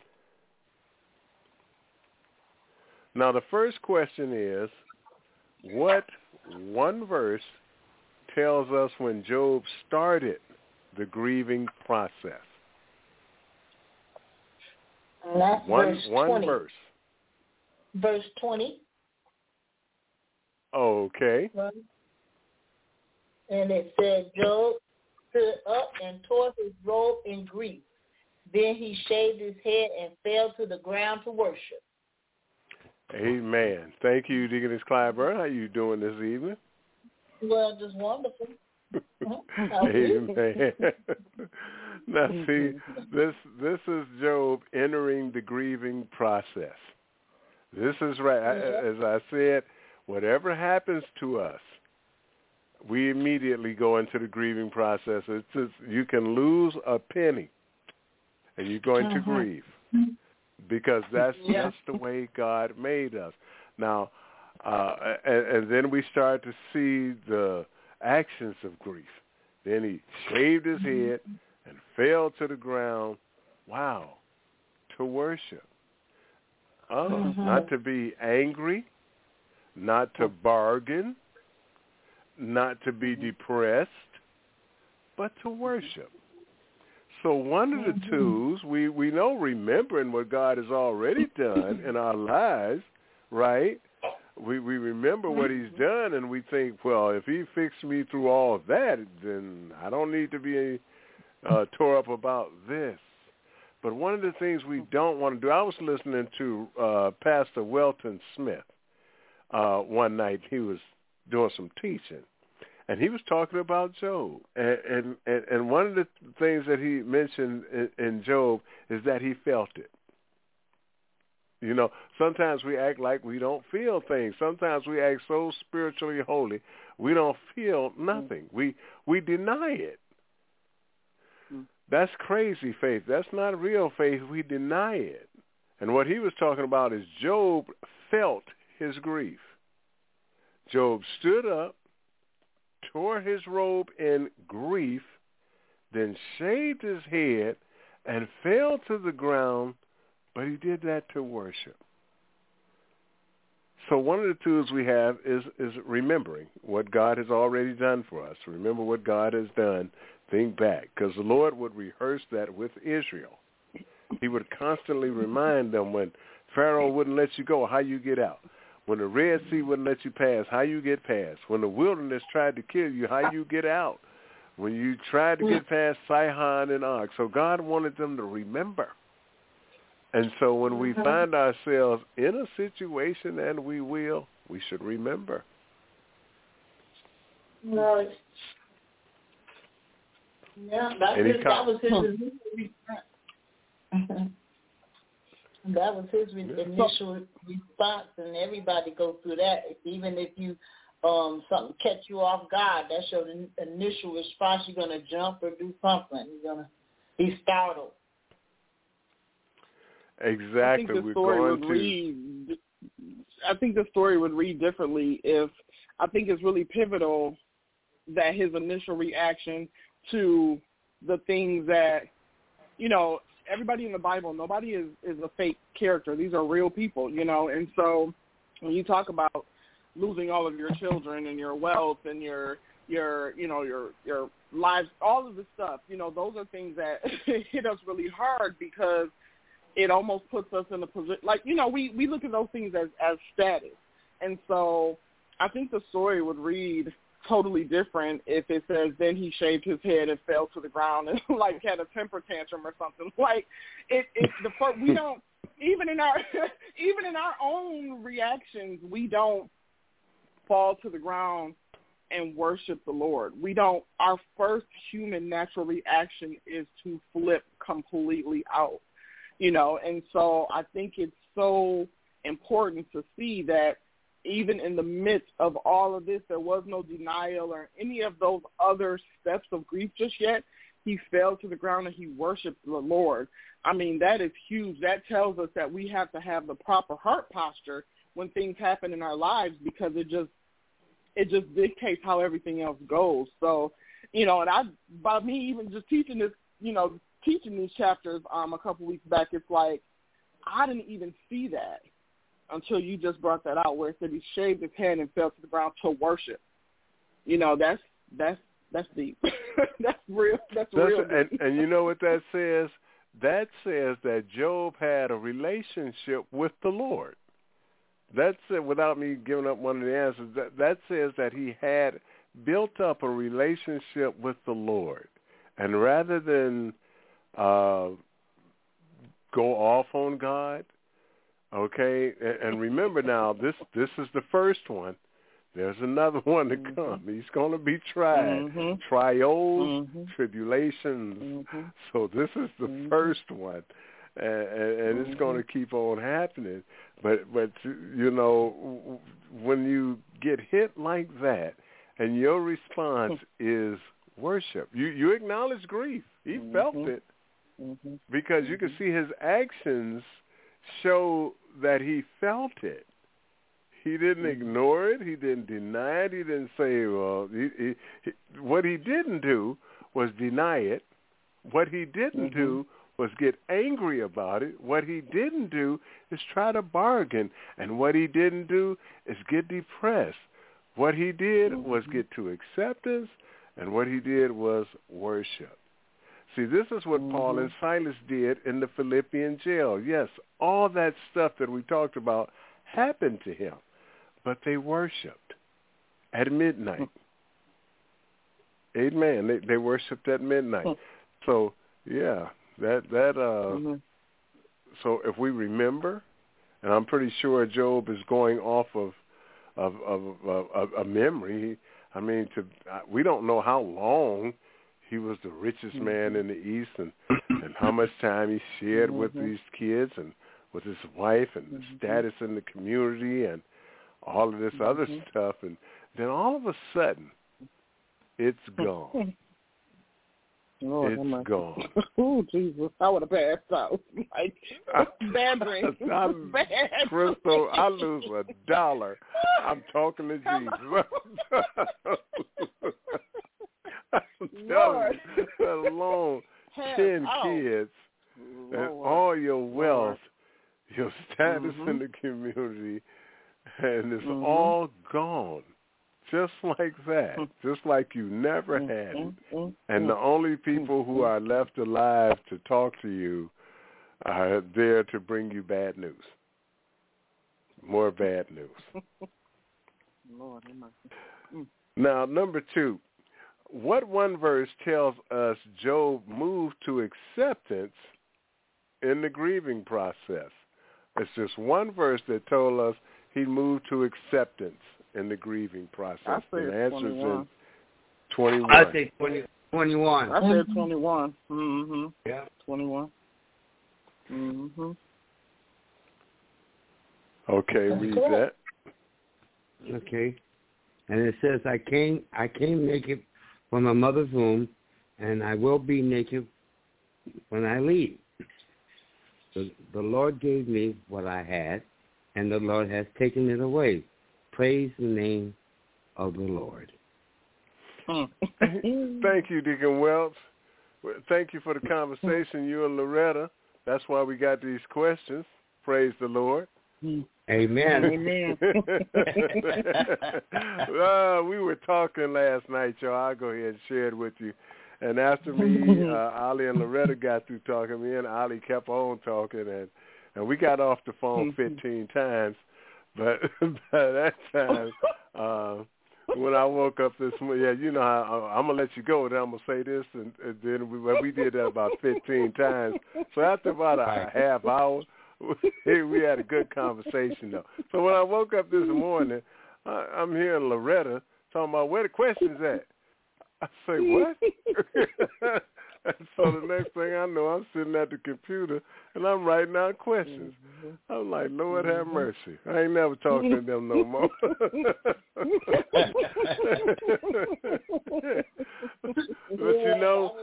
Now, the first question is, what one verse tells us when Job started the grieving process? And that's verse 20. One verse. Verse 20. Okay. And it said, Job stood up and tore his robe in grief. Then he shaved his head and fell to the ground to worship. Amen. Thank you, Deaconess Clyburn. How are you doing this evening? Well, just wonderful. Amen. Now, see, this is Job entering the grieving process. This is right. As I said, whatever happens to us, we immediately go into the grieving process. It's just, you can lose a penny, and you're going to grieve, because that's just the way God made us. Now, and then we start to see the actions of grief. Then he shaved his head and fell to the ground. Wow, to worship. Not to be angry, not to bargain, not to be depressed, but to worship. So one of the tools, we know remembering what God has already done in our lives, right? We remember what he's done, and we think, well, if he fixed me through all of that, then I don't need to be tore up about this. But one of the things we don't want to do, I was listening to Pastor Welton Smith one night. He was doing some teaching, and he was talking about Job. And one of the things that he mentioned in Job is that he felt it. You know, sometimes we act like we don't feel things. Sometimes we act so spiritually holy, we don't feel nothing. We deny it. That's crazy faith. That's not real faith. We deny it. And what he was talking about is Job felt his grief. Job stood up, tore his robe in grief, then shaved his head and fell to the ground, but he did that to worship. So one of the tools we have is remembering what God has already done for us. Remember what God has done. Think back, because the Lord would rehearse that with Israel. He would constantly remind them when Pharaoh wouldn't let you go, how you get out. When the Red Sea wouldn't let you pass, how you get past. When the wilderness tried to kill you, how you get out. When you tried to get past Sihon and Og. So God wanted them to remember. And so when we find ourselves in a situation, and we will, we should remember. Right. Yeah, that was his that was his initial response, and everybody goes through that. Even if you something catch you off guard, that's your initial response. You're gonna jump or do something. You're gonna be startled. Exactly. I think the story would read differently if I think it's really pivotal that his initial reaction to the things that, everybody in the Bible, nobody is a fake character. These are real people, and so when you talk about losing all of your children and your wealth and your lives, all of this stuff, those are things that hit us really hard because it almost puts us in a position, we look at those things as status. And so I think the story would read totally different if it says, then he shaved his head and fell to the ground and had a temper tantrum or something. We don't, even in our own reactions, we don't fall to the ground and worship the Lord. We don't, our first human natural reaction is to flip completely out. And so I think it's so important to see that even in the midst of all of this, there was no denial or any of those other steps of grief just yet. He fell to the ground and he worshiped the Lord. I mean, that is huge. That tells us that we have to have the proper heart posture when things happen in our lives because it just dictates how everything else goes. So, and by me even just teaching this, teaching these chapters a couple weeks back, it's like I didn't even see that until you just brought that out, where it said he shaved his head and fell to the ground to worship. That's deep. That's real. That's real deep. And you know what that says? That says that Job had a relationship with the Lord. That's it, without me giving up one of the answers. That says that he had built up a relationship with the Lord. And rather than go off on God, okay, and remember now, this is the first one. There's another one to come. He's going to be tried. Trials, tribulations. So this is the first one, and it's going to keep on happening. But when you get hit like that, and your response is worship, you acknowledge grief. He felt it because you can see his actions show that he felt it. He didn't ignore it. He didn't deny it. He didn't say, well, what he didn't do was deny it. What he didn't do was get angry about it. What he didn't do is try to bargain. And what he didn't do is get depressed. What he did was get to acceptance, and what he did was worship. See, this is what Paul and Silas did in the Philippian jail. Yes, all that stuff that we talked about happened to him, but they worshiped at midnight. Amen. They worshiped at midnight. So, yeah, so if we remember, and I'm pretty sure Job is going off of a memory. We don't know how long he was the richest man in the East and how much time he shared with these kids and with his wife and the status in the community and all of this other stuff. And then all of a sudden, it's gone. It's gone. Oh, Jesus. I would have passed out. Bad dreams. Crystal, I lose $1. I'm talking to Jesus. Let alone 10 kids and all your wealth, your status in the community, and it's all gone. Just like that. Just like you never had it. And the only people who are left alive to talk to you are there to bring you bad news. More bad news. Lord have mercy. Now, number 2, what one verse tells us Job moved to acceptance in the grieving process? It's just one verse that told us he moved to acceptance in the grieving process. I and the answer 21. is in 21. I say 21. I said 21. Mm-hmm. Yeah. 21. Mm-hmm. Okay, read that. Okay. And it says, I came naked from my mother's womb, and I will be naked when I leave. The Lord gave me what I had, and the Lord has taken it away. Praise the name of the Lord. Thank you, Deacon Welch. Thank you for the conversation, you and Loretta. That's why we got these questions. Praise the Lord. Amen. Amen. We were talking last night, y'all. I'll go ahead and share it with you. And after me, Ollie and Loretta got through talking, me and Ollie kept on talking, and we got off the phone 15 times. But by that time, when I woke up this morning, you know how I'm going to let you go, then I'm going to say this, and then we did that about 15 times. So after about a half hour, we had a good conversation, though. So when I woke up this morning, I'm hearing Loretta talking about where the questions at. I say, what? And so the next thing I know, I'm sitting at the computer, and I'm writing down questions. I'm like, Lord have mercy. I ain't never talking to them no more. But, you know,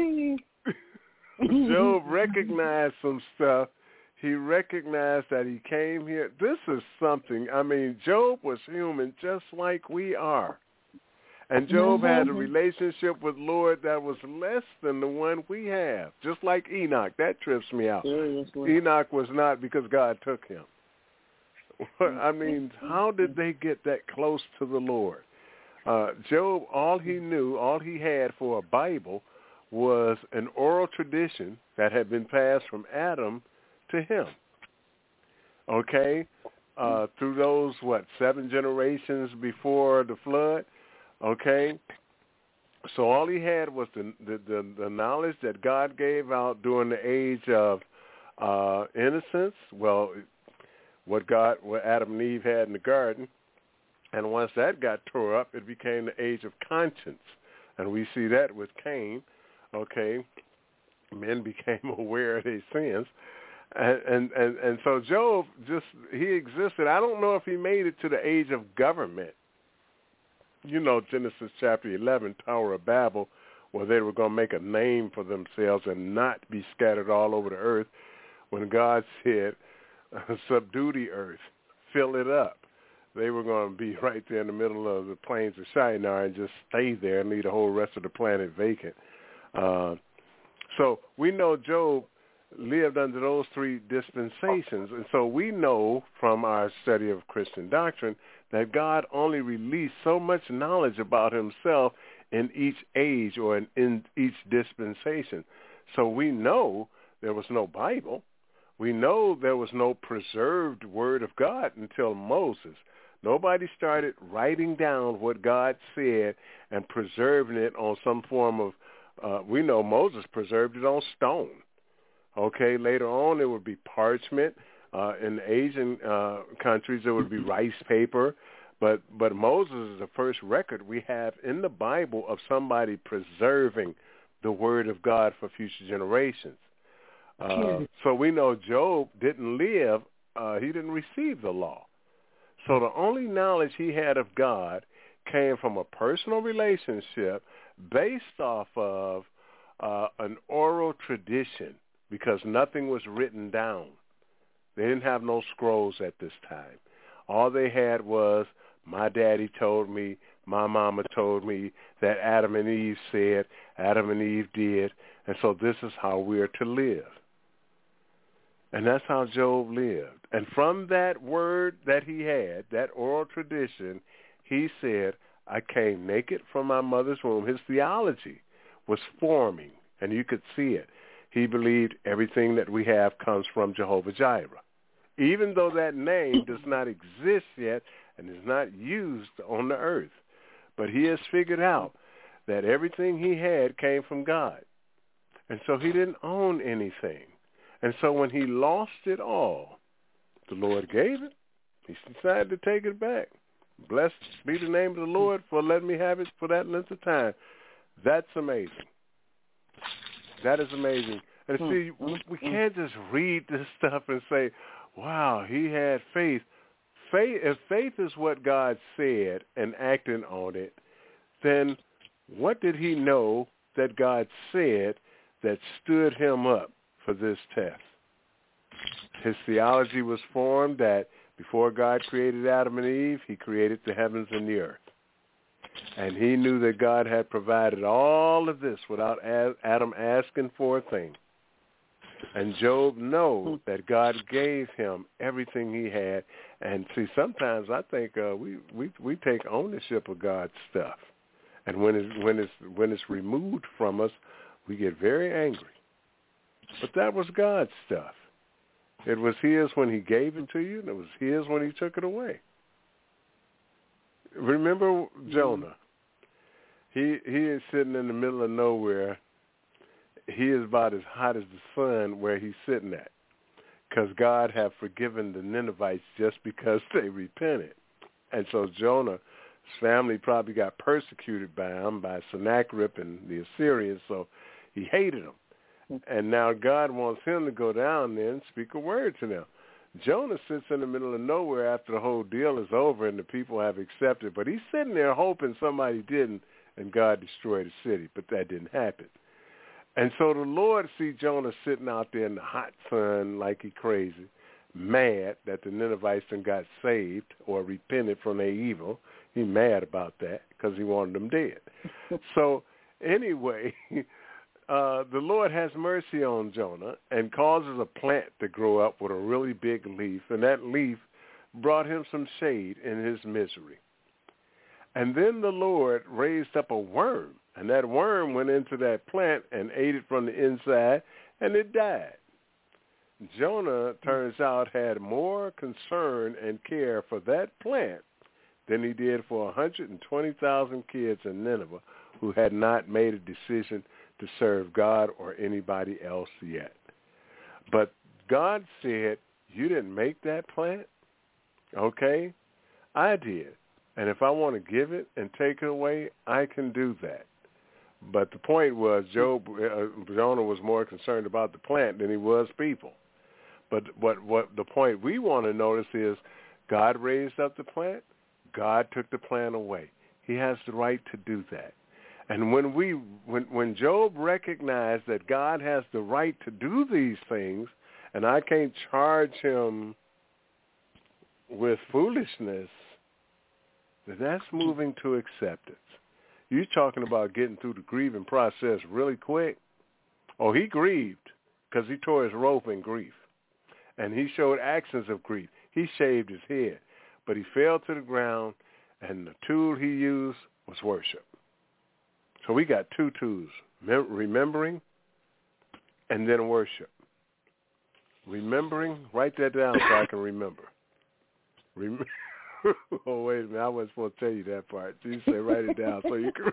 Job recognized some stuff. He recognized that he came here. This is something, I mean, Job was human just like we are. And Job had a relationship with Lord that was less than the one we have, just like Enoch. That trips me out. Seriously. Enoch was not because God took him. I mean, how did they get that close to the Lord? Job, all he knew, all he had for a Bible was an oral tradition that had been passed from Adam to him. Okay? Through those, 7 generations before the flood? Okay, so all he had was the knowledge that God gave out during the age of innocence. Well, what Adam and Eve had in the garden, and once that got tore up, it became the age of conscience, and we see that with Cain. Okay, men became aware of their sins, and so Job he existed. I don't know if he made it to the age of government. You know, Genesis chapter 11, Tower of Babel, where they were going to make a name for themselves and not be scattered all over the earth, when God said, subdue the earth, fill it up. They were going to be right there in the middle of the plains of Shinar and just stay there and leave the whole rest of the planet vacant. So we know Job lived under those 3 dispensations. And so we know from our study of Christian doctrine that God only released so much knowledge about himself in each age or in each dispensation. So we know there was no Bible. We know there was no preserved word of God until Moses. Nobody started writing down what God said and preserving it on some form of, we know Moses preserved it on stone. Okay, later on it would be parchment. In Asian countries it would be rice paper. But Moses is the first record we have in the Bible of somebody preserving the word of God for future generations. So we know Job didn't live, he didn't receive the law. So the only knowledge he had of God came from a personal relationship based off of an oral tradition, because nothing was written down. They didn't have no scrolls at this time. All they had was, my daddy told me, my mama told me, that Adam and Eve said, Adam and Eve did, and so this is how we're to live. And that's how Job lived. And from that word that he had, that oral tradition, he said, I came naked from my mother's womb. His theology was forming, and you could see it. he believed everything that we have comes from Jehovah Jireh, even though that name does not exist yet and is not used on the earth. But he has figured out that everything he had came from God. And so he didn't own anything. And so when he lost it all, the Lord gave it. He decided to take it back. Blessed be the name of the Lord for letting me have it for that length of time. That's amazing. That is amazing. And see, we can't just read this stuff and say, wow, he had faith. If faith is what God said and acting on it, then what did he know that God said that stood him up for this test? His theology was formed that before God created Adam and Eve, he created the heavens and the earth. And he knew that God had provided all of this without Adam asking for a thing. And Job knows that God gave him everything he had. And see, sometimes I think we take ownership of God's stuff. And when it's removed from us, we get very angry. But that was God's stuff. It was his when he gave it to you, and it was his when he took it away. Remember Jonah? He is sitting in the middle of nowhere. He is about as hot as the sun where he's sitting at, because God have forgiven the Ninevites just because they repented. And so Jonah's family probably got persecuted by him, by Sennacherib and the Assyrians, so he hated them. And now God wants him to go down there and speak a word to them. Jonah sits in the middle of nowhere after the whole deal is over and the people have accepted, but he's sitting there hoping somebody didn't and God destroyed the city, but that didn't happen. And so the Lord see Jonah sitting out there in the hot sun like he crazy, mad that the Ninevites got saved or repented from their evil. He mad about that because he wanted them dead. So anyway, the Lord has mercy on Jonah and causes a plant to grow up with a really big leaf, and that leaf brought him some shade in his misery. And then the Lord raised up a worm, and that worm went into that plant and ate it from the inside, and it died. Jonah, turns out, had more concern and care for that plant than he did for 120,000 kids in Nineveh who had not made a decision to serve God or anybody else yet. But God said, you didn't make that plant? Okay, I did. And if I want to give it and take it away, I can do that. But the point was Jonah was more concerned about the plant than he was people. But what the point we want to notice is God raised up the plant. God took the plant away. He has the right to do that. And when Job recognized that God has the right to do these things, and I can't charge him with foolishness, that's moving to acceptance. You're talking about getting through the grieving process really quick. Oh, he grieved because he tore his robe in grief. And he showed actions of grief. He shaved his head. But he fell to the ground, and the tool he used was worship. So we got two tools, remembering and then worship. Remembering, write that down so I can remember. Oh, wait a minute, I wasn't supposed to tell you that part. You say write it down so you can.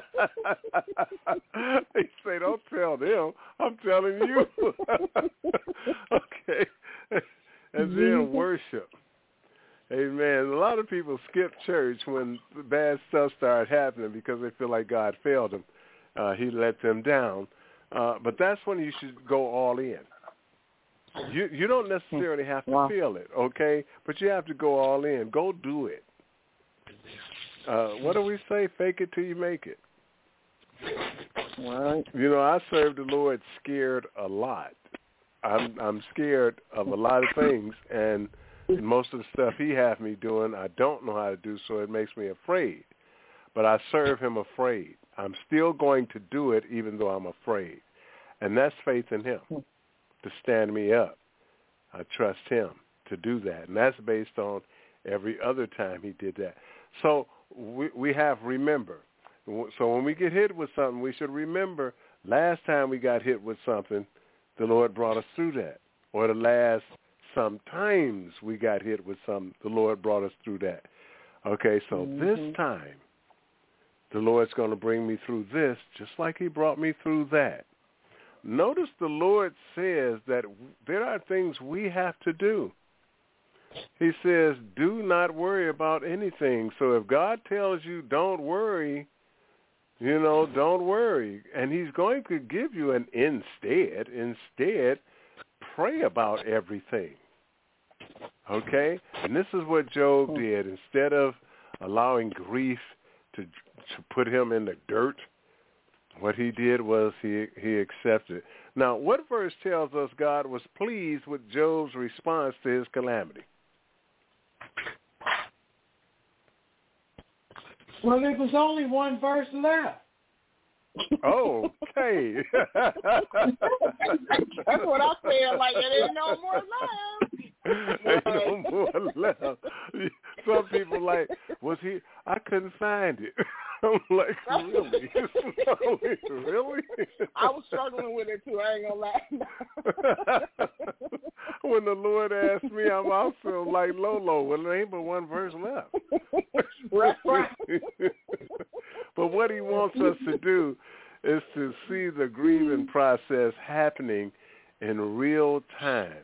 He say, don't tell them. I'm telling you. Okay. And then worship. Amen. A lot of people skip church when bad stuff started happening because they feel like God failed them. He let them down. But that's when you should go all in. You don't necessarily have to feel it, okay? But you have to go all in. Go do it. What do we say? Fake it till you make it. Right. You know, I serve the Lord scared a lot. I'm scared of a lot of things, and most of the stuff he has me doing, I don't know how to do, so it makes me afraid. But I serve him afraid. I'm still going to do it even though I'm afraid. And that's faith in him to stand me up. I trust him to do that. And that's based on every other time he did that. So we have remember. So when we get hit with something, we should remember last time we got hit with something, the Lord brought us through that. Or the last sometimes we got hit with the Lord brought us through that. Okay, so this time, the Lord's going to bring me through this just like he brought me through that. Notice the Lord says that there are things we have to do. He says, do not worry about anything. So if God tells you don't worry, don't worry. And he's going to give you an instead. Instead, pray about everything. Okay? And this is what Job did. Instead of allowing grief to put him in the dirt, what he did was he accepted. Now, what verse tells us God was pleased with Job's response to his calamity? Well, there was only one verse left. Oh, okay. That's what I feel like. There ain't no more left. Ain't no more left. Some people like, I couldn't find it. I'm like, really? Really? I was struggling with it too. I ain't gonna lie. When the Lord asked me, I'm also like Lolo. Well, there ain't but one verse left. Right. But what he wants us to do is to see the grieving process happening in real time.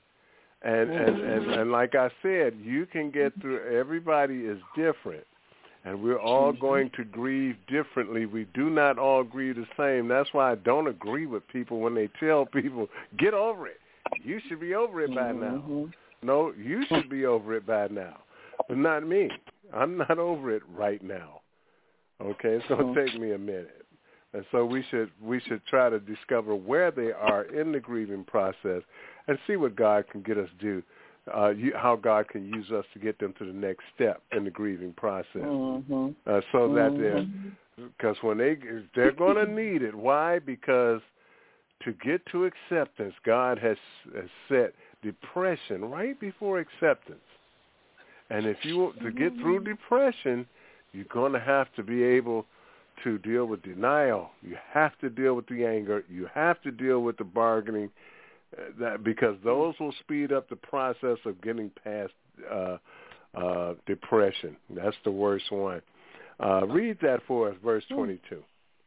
And like I said, you can get through. Everybody is different. And we're all going to grieve differently. We do not all grieve the same. That's why I don't agree with people when they tell people, get over it. You should be over it by now. No, you should be over it by now. But not me. I'm not over it right now. Okay, it's going to take me a minute. And so we should try to discover where they are in the grieving process and see what God can get us do. How God can use us to get them to the next step in the grieving process, so that because when they're going to need it. Why? Because to get to acceptance, God has set depression right before acceptance, and if you want to get through depression, you're going to have to be able to deal with denial. You have to deal with the anger. You have to deal with the bargaining. Because those will speed up the process of getting past depression. That's the worst one. Read that for us, verse 22.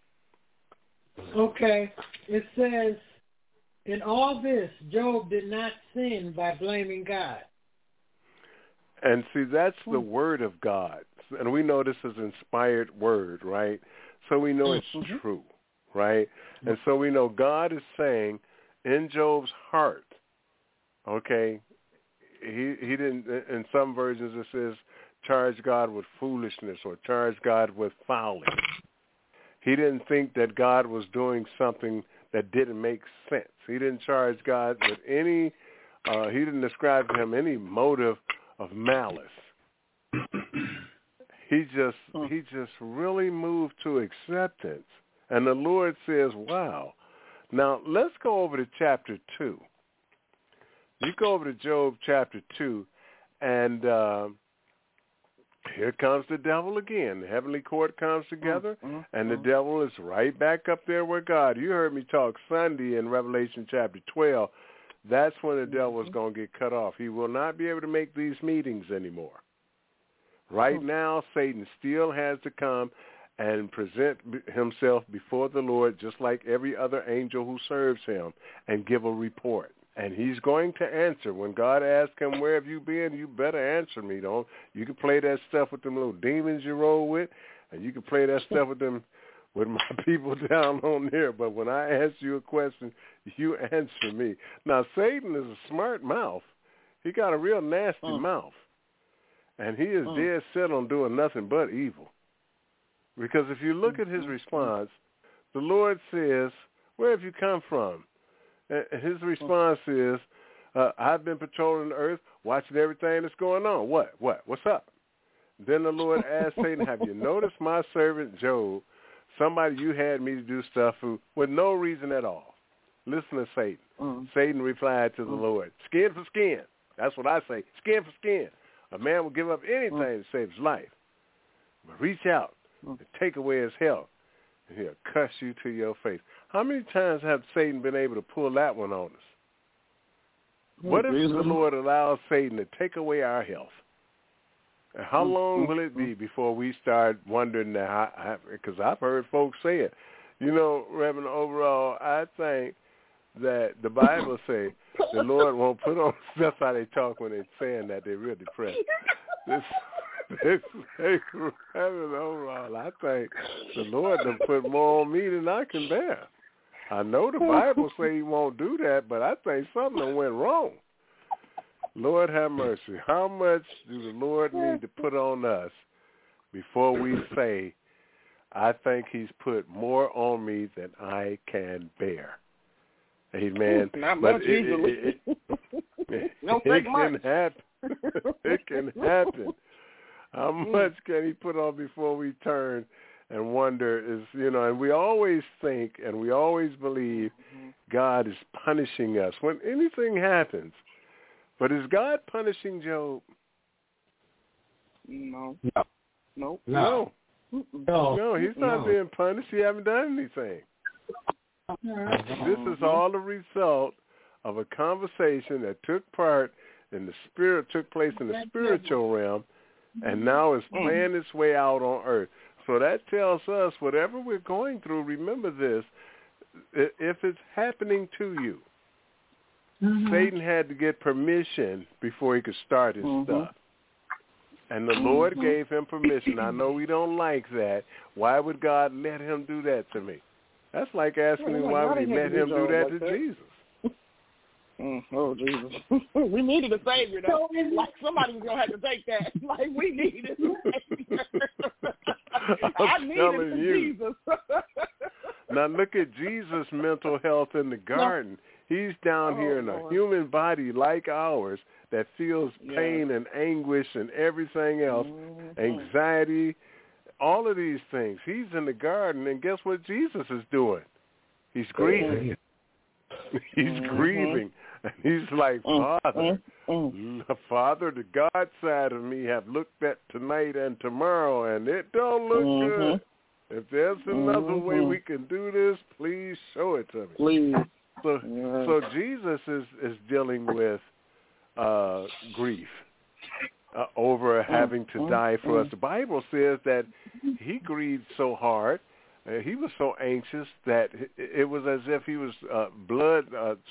Okay. It says, in all this, Job did not sin by blaming God. And see, that's the word of God. And we know this is inspired word, right? So we know it's true, right? And so we know God is saying, in Job's heart, okay, he didn't, in some versions it says, charge God with foolishness or charge God with folly. He didn't think that God was doing something that didn't make sense. He didn't charge God with any, he didn't describe to him any motive of malice. He just really moved to acceptance. And the Lord says, wow. Now, let's go over to chapter 2. You go over to Job chapter 2, and here comes the devil again. The heavenly court comes together, and the devil is right back up there with God. You heard me talk Sunday in Revelation chapter 12. That's when the devil is going to get cut off. He will not be able to make these meetings anymore. Right now, Satan still has to come and present himself before the Lord just like every other angel who serves him and give a report. And he's going to answer. When God asks him, where have you been? You better answer me, don't. You can play that stuff with them little demons you roll with, and you can play that stuff with them, with my people down on there. But when I ask you a question, you answer me. Now, Satan is a smart mouth. He got a real nasty mouth. And he is dead set on doing nothing but evil. Because if you look at his response, the Lord says, where have you come from? And his response is, I've been patrolling the earth, watching everything that's going on. What's up? Then the Lord asked Satan, have you noticed my servant Job, somebody you had me to do stuff with no reason at all? Listen to Satan. Satan replied to the Lord, skin for skin. That's what I say, skin for skin. A man will give up anything to save his life. But reach out and take away his health, and he'll cuss you to your face. How many times have Satan been able to pull that one on us? What if the Lord allows Satan to take away our health? And how long will it be before we start wondering that? Because I've heard folks say it. You know, Reverend, overall, I think that the Bible say the Lord won't put on. That's how they talk when they're saying that they're real depressed. Reverend, overall, I think the Lord done put more on me than I can bear. I know the Bible say he won't do that, but I think something went wrong. Lord have mercy. How much do the Lord need to put on us before we say, I think he's put more on me than I can bear? Amen. Not but much easily. It can happen. It can happen. How much can he put on before we turn and wonder is, and we always think and we always believe God is punishing us when anything happens. But is God punishing Job? No. No, he's not being punished. He hasn't done anything. This is all a result of a conversation that took place in the spiritual realm, and now is playing its way out on earth. So that tells us whatever we're going through, remember this, if it's happening to you, Satan had to get permission before he could start his stuff. And the Lord gave him permission. I know we don't like that. Why would God let him do that to me? That's like asking him why would he let him do that to Jesus. Oh, Jesus. We needed a Savior, though. Like somebody was going to have to take that. Like we needed a Savior. I needed Jesus. Now look at Jesus' mental health in the garden. He's down here in a human body like ours that feels pain and anguish and everything else, anxiety, all of these things. He's in the garden, and guess what Jesus is doing? He's grieving. He's grieving. And he's like, Father, the God side of me have looked at tonight and tomorrow, and it don't look good. If there's another way we can do this, please show it to me. Please. So Jesus is dealing with grief over having to die for us. The Bible says that he grieved so hard, he was so anxious that it was as if he was blood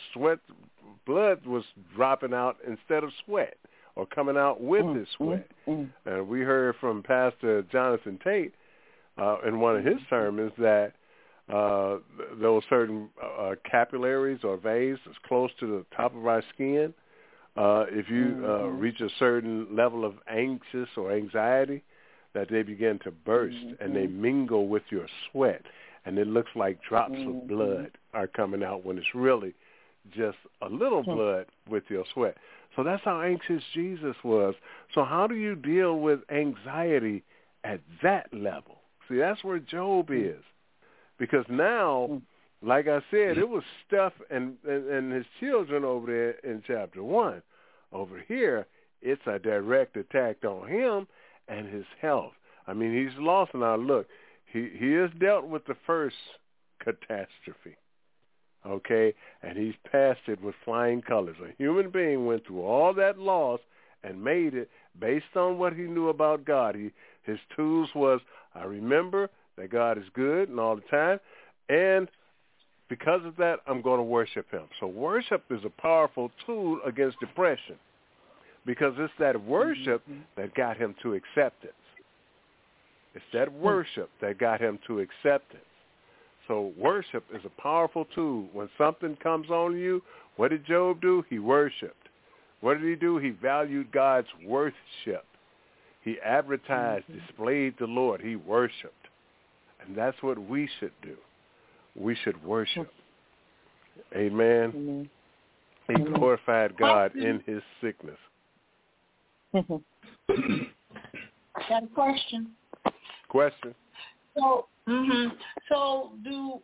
was dropping out instead of sweat, or coming out with his sweat. And we heard from Pastor Jonathan Tate in one of his sermons that those certain capillaries or veins that's close to the top of our skin, if you reach a certain level of anxious or anxiety, that they begin to burst and they mingle with your sweat, and it looks like drops of blood are coming out when it's really just a little blood with your sweat. So that's how anxious Jesus was. So how do you deal with anxiety at that level? See, that's where Job is. Because now, like I said, it was stuff and his children over there in chapter 1. Over here, it's a direct attack on him and his health. I mean, he's lost. Now, look, he has dealt with the first catastrophe, okay, and he's passed it with flying colors. A human being went through all that loss and made it based on what he knew about God. His tools was, I remember that God is good and all the time, and because of that, I'm going to worship him. So worship is a powerful tool against depression, because it's that worship that got him to acceptance. It's that worship that got him to acceptance. So worship is a powerful tool. When something comes on you, what did Job do? He worshiped. What did he do? He valued God's worship. He advertised, displayed the Lord. He worshiped. And that's what we should do. We should worship. Amen. He glorified God in his sickness. Got a question. So, so do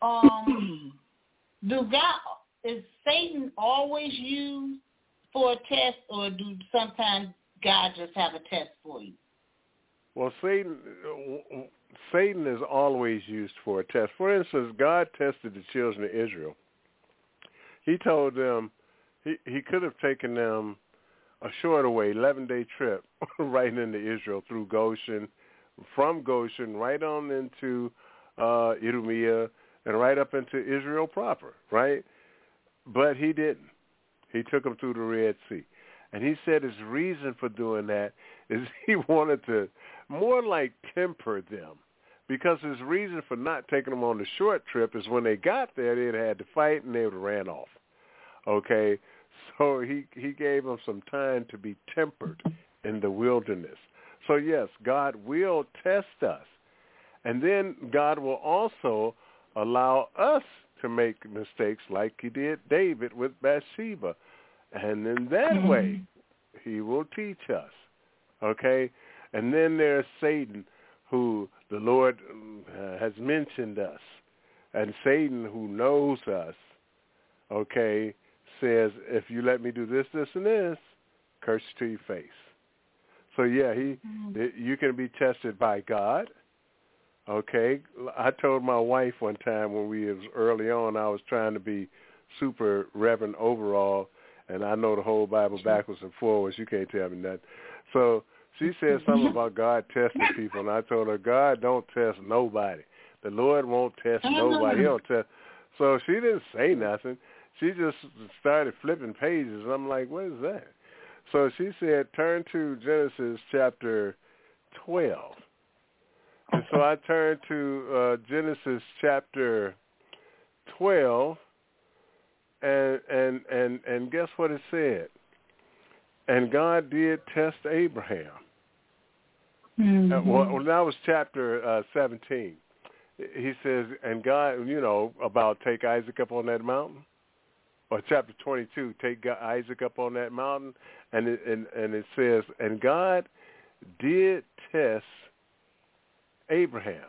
God, is Satan always used for a test, or do sometimes God just have a test for you? Well, Satan is always used for a test. For instance, God tested the children of Israel. He told them he could have taken them a shorter way, 11-day trip, right into Israel through Goshen, from Goshen right on into Idumea and right up into Israel proper, right? But he didn't. He took them through the Red Sea. And he said his reason for doing that is he wanted to more like temper them, because his reason for not taking them on the short trip is when they got there, they'd had to fight and they would have ran off. Okay? So he gave them some time to be tempered in the wilderness. So, yes, God will test us. And then God will also allow us to make mistakes like he did David with Bathsheba. And in that way, he will teach us. Okay? And then there's Satan, who the Lord has mentioned us. And Satan, who knows us, okay, says, if you let me do this, this, and this, curse to your face. So, yeah, you can be tested by God. Okay? I told my wife one time when we was early on, I was trying to be super Reverend Overall, and I know the whole Bible backwards and forwards. You can't tell me nothing. So she said something about God testing people, and I told her, God don't test nobody. The Lord won't test nobody. He don't test. So she didn't say nothing. She just started flipping pages. I'm like, what is that? So she said, turn to Genesis chapter 12. And so I turned to Genesis chapter 12, and guess what it said? And God did test Abraham. Mm-hmm. Well, that was chapter 17. He says, and God, about take Isaac up on that mountain. Or chapter 22, take Isaac up on that mountain. And it says, and God did test Abraham.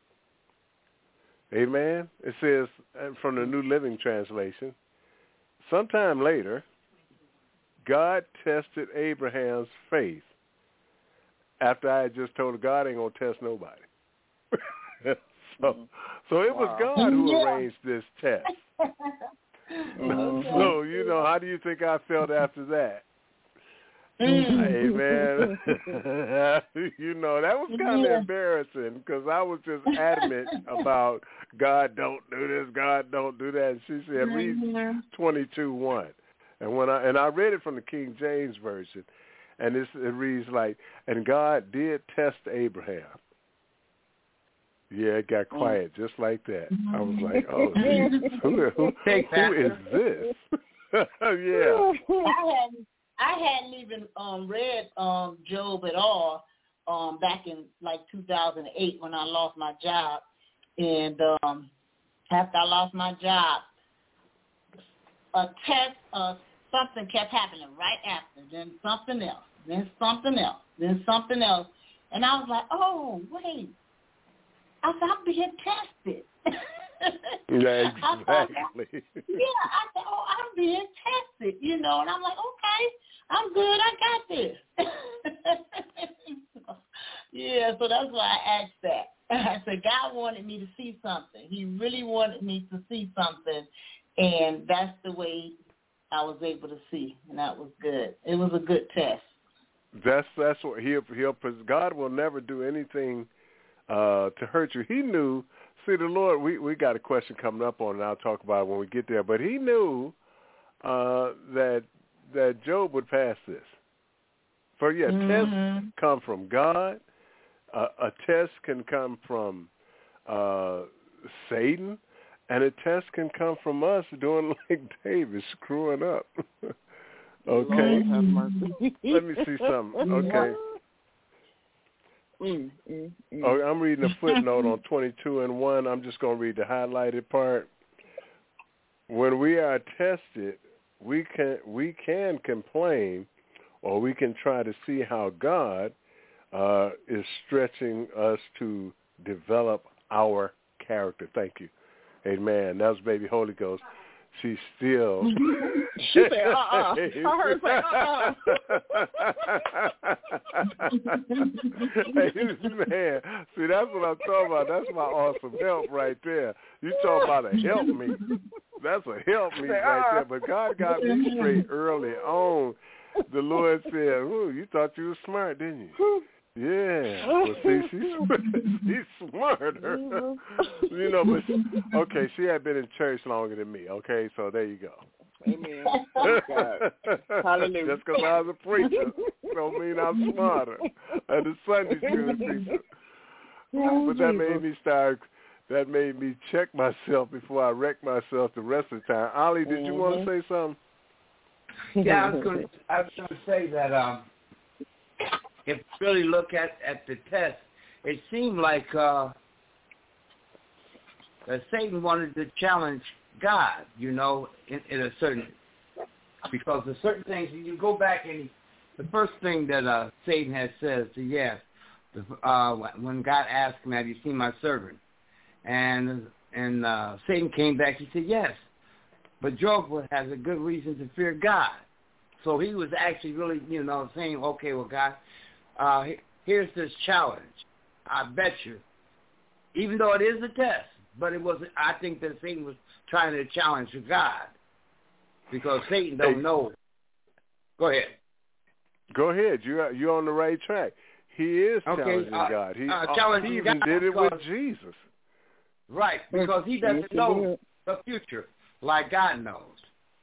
Amen? It says, from the New Living Translation, sometime later, God tested Abraham's faith after I had just told her God ain't going to test nobody. So it was God who arranged this test. So, how do you think I felt after that? Amen. That was kind of embarrassing because I was just adamant about God don't do this, God don't do that. And she said, read 22:1. And I read it from the King James Version, and it reads like, and God did test Abraham. Yeah, it got quiet just like that. I was like, oh, geez, who is this? Yeah. I hadn't even read Job at all back in like 2008 when I lost my job. And after I lost my job, a test, something kept happening right after, then something else, then something else, then something else. And I was like, oh, wait. I said, I'm being tested. Yeah, exactly. I said, oh, I'm being tested, and I'm like, okay, I'm good, I got this. So that's why I asked that. I said, God wanted me to see something. He really wanted me to see something, and that's the way I was able to see, and that was good. It was a good test. That's what God will never do anything to hurt you. He knew. See, the Lord, we got a question coming up on it, and I'll talk about it when we get there. But he knew that Job would pass this. For, tests come from God. A test can come from Satan. And a test can come from us doing like David, screwing up. Okay. Let me see something. Okay. Oh, I'm reading a footnote on 22:1. I'm just going to read the highlighted part. When we are tested, we can complain, or we can try to see how God is stretching us to develop our character. Thank you. Amen. That was Baby Holy Ghost. She still. She said, I heard her say, Hey, man, see, that's what I'm talking about. That's my awesome help right there. You talking about a help me. That's a help me right there. But God got me straight early on. The Lord said, ooh, you thought you were smart, didn't you? Yeah. Well, see, she's smarter. You know, but, okay, she had been in church longer than me, okay? So there you go. Amen. Hallelujah. Just because I was a preacher don't mean I'm smarter. And the Sunday school teacher. But that made me check myself before I wreck myself the rest of the time. Ollie, did you want to say something? Yeah, I was going to say that if you really look at the test, it seemed like that Satan wanted to challenge God, you know, in a certain, because there's certain things, you go back and the first thing that Satan has said is, yes, when God asked him, have you seen my servant? And Satan came back, he said, yes. But Job has a good reason to fear God. So he was actually really, you know, saying, okay, well, God, here's this challenge. I bet you, even though it is a test, but it wasn't. I think that Satan was trying to challenge God because Satan don't know. Go ahead. Go ahead. You're on the right track. He is challenging God. He even did it with Jesus. Right, because he doesn't know the future like God knows.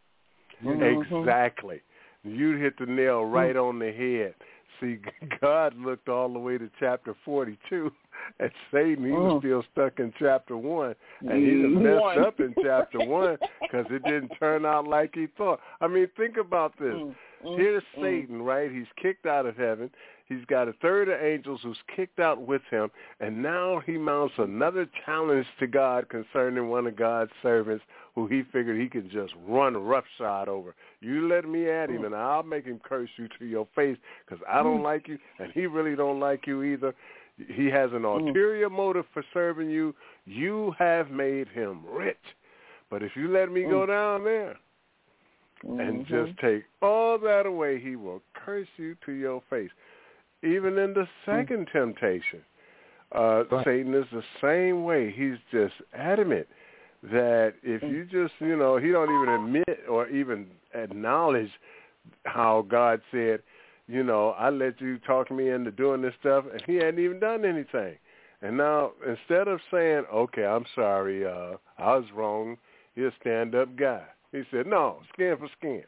Exactly. You hit the nail right on the head. See, God looked all the way to chapter 42, and Satan, he was still stuck in chapter 1, and he done messed up in chapter 1 because it didn't turn out like he thought. I mean, think about this. Here's Satan, right? He's kicked out of heaven. He's got a third of angels who's kicked out with him, and now he mounts another challenge to God concerning one of God's servants who he figured he could just run roughshod over. You let me at him, and I'll make him curse you to your face because I don't like you, and he really don't like you either. He has an ulterior motive for serving you. You have made him rich. But if you let me go down there and just take all that away, he will curse you to your face. Even in the second temptation, Satan is the same way. He's just adamant that if you just, you know, he don't even admit or even acknowledge how God said, you know, I let you talk me into doing this stuff, and he hadn't even done anything. And now, instead of saying, okay, I'm sorry, I was wrong, he's a stand-up guy. He said, no, skin for skin.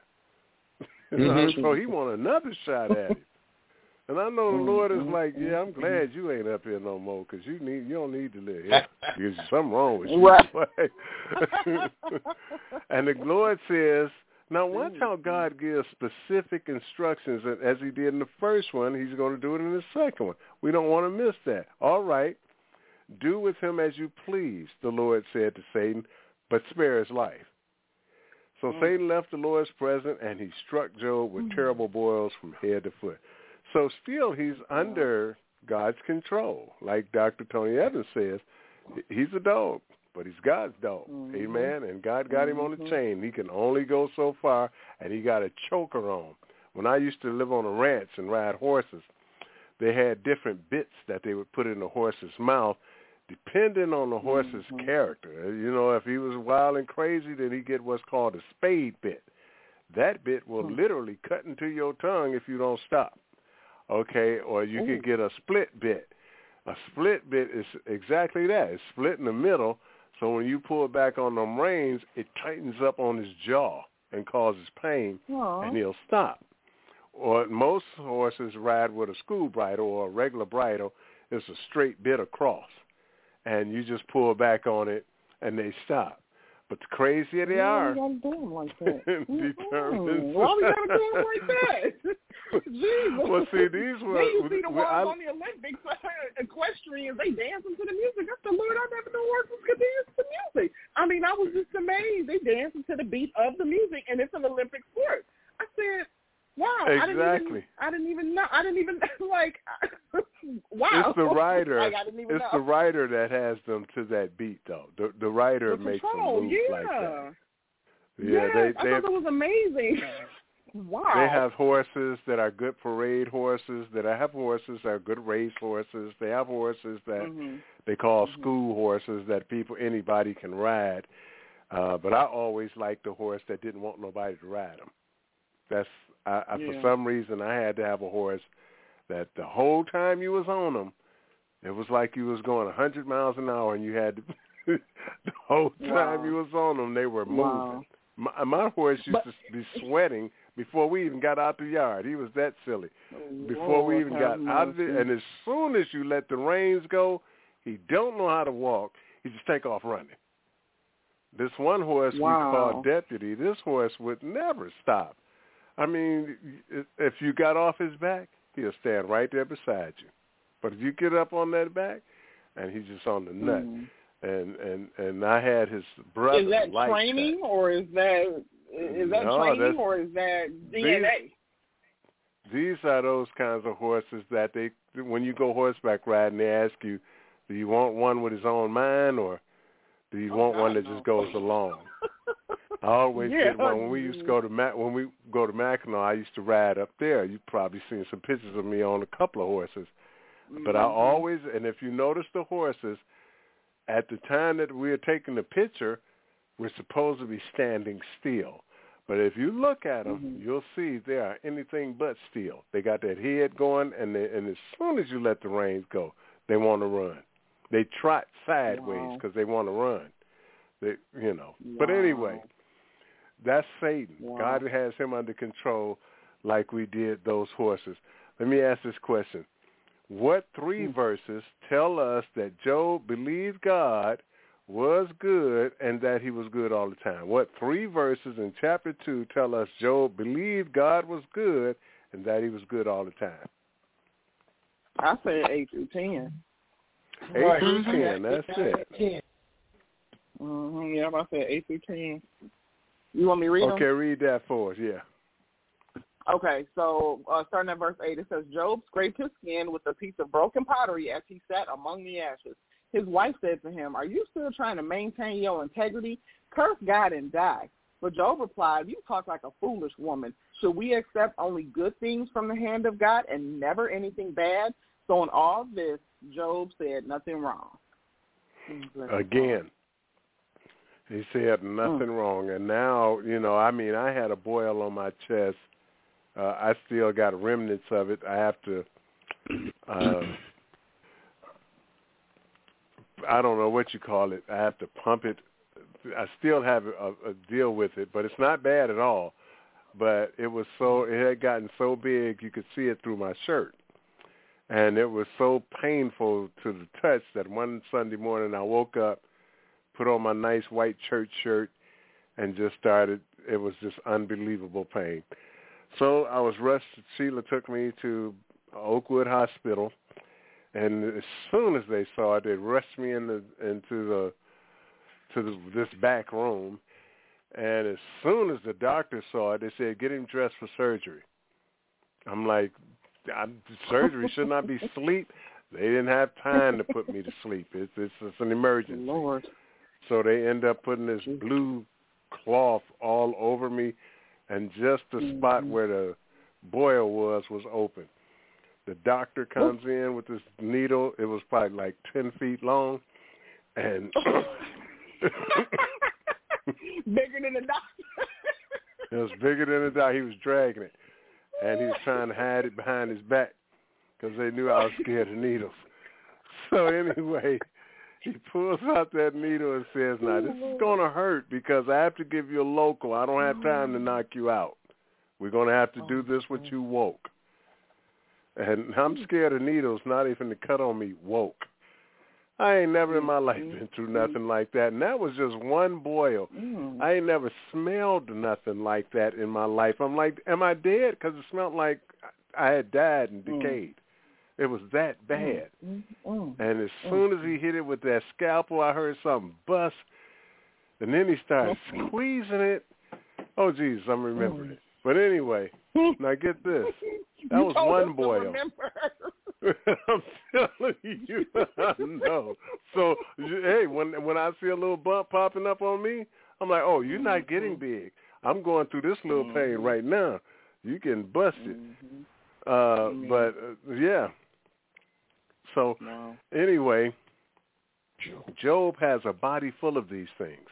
So he want another shot at him. And I know the Lord is like, yeah, I'm glad you ain't up here no more because you don't need to live here. There's something wrong with you. Right. And the Lord says, now watch how God gives specific instructions, and as he did in the first one, he's going to do it in the second one. We don't want to miss that. All right, do with him as you please, the Lord said to Satan, but spare his life. So Satan left the Lord's presence, and he struck Job with terrible boils from head to foot. So still he's under God's control. Like Dr. Tony Evans says, he's a dog, but he's God's dog. Amen? And God got him on the chain. He can only go so far, and he got a choker on. When I used to live on a ranch and ride horses, they had different bits that they would put in the horse's mouth depending on the horse's character. You know, if he was wild and crazy, then he'd get what's called a spade bit. That bit will literally cut into your tongue if you don't stop. Okay, or you could get a split bit. A split bit is exactly that. It's split in the middle, so when you pull back on them reins, it tightens up on his jaw and causes pain, and he'll stop. Or most horses ride with a school bridle or a regular bridle. It's a straight bit across, and you just pull back on it, and they stop. But the crazier they are, determines. Why we gotta do them like that? Jesus. Well, see, these were. Then you see the ones on the Olympics, equestrians, they dancing to the music. That's the Lord, I never knew horses could dance to music. I mean, I was just amazed. They dancing to the beat of the music, and it's an Olympic sport. I said, wow. Exactly. I didn't even know. Like, wow. It's the rider. Like, I didn't even know. The rider that has them to that beat, though. The rider makes them move like that. Yeah, I thought that was amazing. Wow. They have horses that are good parade horses. That have horses that are good race horses. They have horses that they call school horses that anybody can ride. But I always liked the horse that didn't want nobody to ride him. For some reason, I had to have a horse that the whole time you was on them, it was like you was going 100 miles an hour, and you had to, the whole time you was on them, they were moving. My horse used to be sweating before we even got out the yard. He was that silly. Before we even got out of it, and as soon as you let the reins go, he don't know how to walk. He just take off running. This one horse we called Deputy, this horse would never stop. I mean, if you got off his back, he'll stand right there beside you. But if you get up on that back, and he's just on the nut. And I had his brother. Is that training, or is that training, or is that DNA? These are those kinds of horses that when you go horseback riding, they ask you, do you want one with his own mind, or do you want one that just goes along? I always get one. When we used to go to Mackinac, I used to ride up there. You've probably seen some pictures of me on a couple of horses. But I always, and if you notice the horses, at the time that we're taking the picture, we're supposed to be standing still. But if you look at them, you'll see they are anything but still. They got that head going, and as soon as you let the reins go, they want to run. They trot sideways because they want to run. But anyway, that's Satan. God has him under control like we did those horses. Let me ask this question. What 3 verses tell us that Job believed God was good and that he was good all the time? What 3 verses in chapter 2 tell us Job believed God was good and that he was good all the time? I said 8 through 10. 8 through 10, that's it. Yeah, I said 8 through 10. You want me to read them? Okay, read that for us, yeah. Okay, so starting at verse 8, it says, Job scraped his skin with a piece of broken pottery as he sat among the ashes. His wife said to him, are you still trying to maintain your integrity? Curse God and die. But Job replied, you talk like a foolish woman. Should we accept only good things from the hand of God and never anything bad? So in all this, Job said nothing wrong. Again, he said nothing wrong. And now, I had a boil on my chest. I still got remnants of it. I have to, I don't know what you call it. I have to pump it. I still have a deal with it, but it's not bad at all. But it had gotten so big you could see it through my shirt. And it was so painful to the touch that one Sunday morning I woke up, put on my nice white church shirt, and just started. It was just unbelievable pain. So I was rushed. Sheila took me to Oakwood Hospital, and as soon as they saw it, they rushed me into this back room. And as soon as the doctor saw it, they said, "Get him dressed for surgery." I'm like, surgery should not be sleep. They didn't have time to put me to sleep. It's an emergency. Lord. So they end up putting this blue cloth all over me, and just the spot where the boil was open. The doctor comes in with this needle. It was probably like 10 feet long, and bigger than the doctor. It was bigger than the doctor. He was dragging it, and he was trying to hide it behind his back because they knew I was scared of needles. So anyway, he pulls out that needle and says, now, this is going to hurt because I have to give you a local. I don't have time to knock you out. We're going to have to do this with you woke. And I'm scared of needles, not even to cut on me woke. I ain't never in my life been through nothing like that. And that was just one boil. I ain't never smelled nothing like that in my life. I'm like, am I dead? Because it smelled like I had died and decayed. It was that bad. And as soon as he hit it with that scalpel, I heard something bust. And then he started squeezing it. Oh, Jesus, I'm remembering it. But anyway, now get this. That was one boil. I'm telling you, I know. So, hey, when I see a little bump popping up on me, I'm like, oh, you're not getting big. I'm going through this little pain right now. You getting busted. But, yeah. So, anyway, Job has a body full of these things.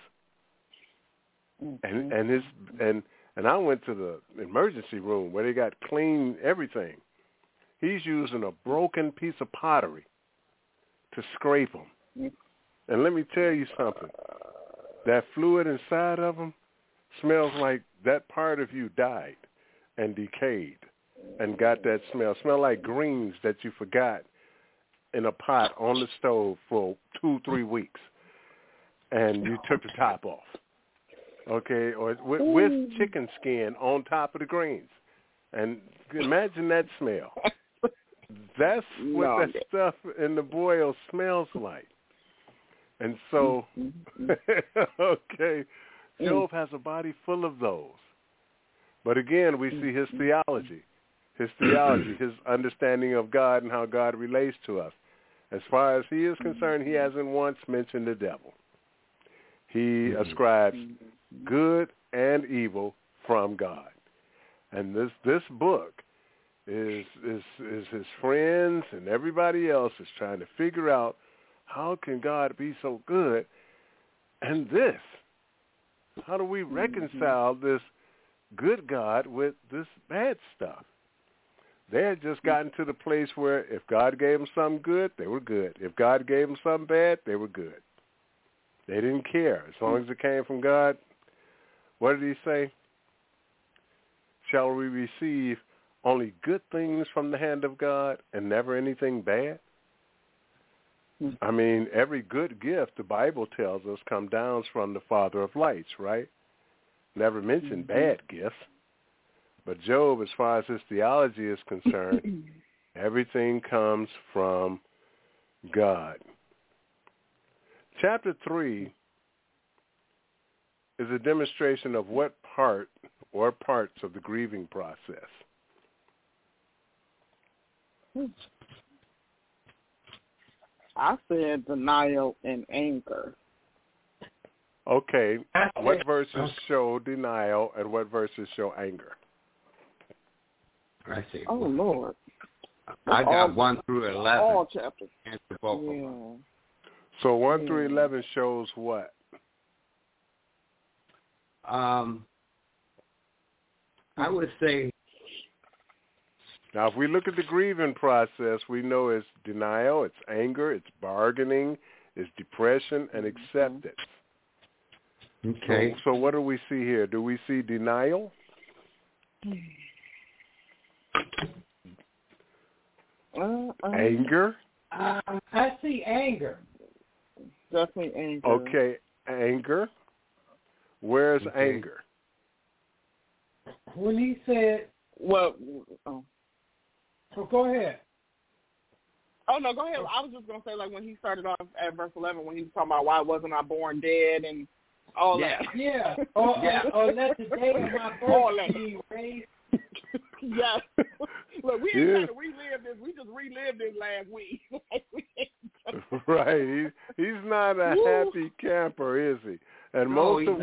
And I went to the emergency room where they got clean everything. He's using a broken piece of pottery to scrape them. And let me tell you something. That fluid inside of him smells like that part of you died and decayed and got that smell. Smell like greens that you forgot in a pot on the stove for 2-3 weeks. And you took the top off. Okay, or with chicken skin on top of the greens. And imagine that smell. That's what that stuff in the boil smells like. And so, okay, Job has a body full of those. But again, we see his theology, his understanding of God and how God relates to us. As far as he is concerned, he hasn't once mentioned the devil. He ascribes good and evil from God. And this book is his friends and everybody else is trying to figure out how can God be so good and this? How do we reconcile this good God with this bad stuff? They had just gotten to the place where if God gave them something good, they were good. If God gave them something bad, they were good. They didn't care. As long as it came from God, what did he say? Shall we receive only good things from the hand of God and never anything bad? I mean, every good gift, the Bible tells us, comes down from the Father of lights, right? Never mentioned bad gifts. But Job, as far as his theology is concerned, everything comes from God. Chapter 3 is a demonstration of what part or parts of the grieving process. I said denial and anger. Okay. What verses show denial and what verses show anger? I see. Oh, Lord. I got 1 through 11. All chapters. Answer both of them. So 1 through 11 shows what? I would say. Now, if we look at the grieving process, we know it's denial, it's anger, it's bargaining, it's depression, and acceptance. Okay. So what do we see here? Do we see denial? Anger? I see anger. Definitely anger. Okay, anger. Where's anger? When he said... Well, So go ahead. Oh, no, go ahead. I was just going to say, like, when he started off at verse 11, when he was talking about why wasn't I born dead and all that. Yeah. Or let the day of my birth be raised. Yes. Look, we ain't trying to relive this. We just relived this last week. Right. He's not a happy camper, is he? And most of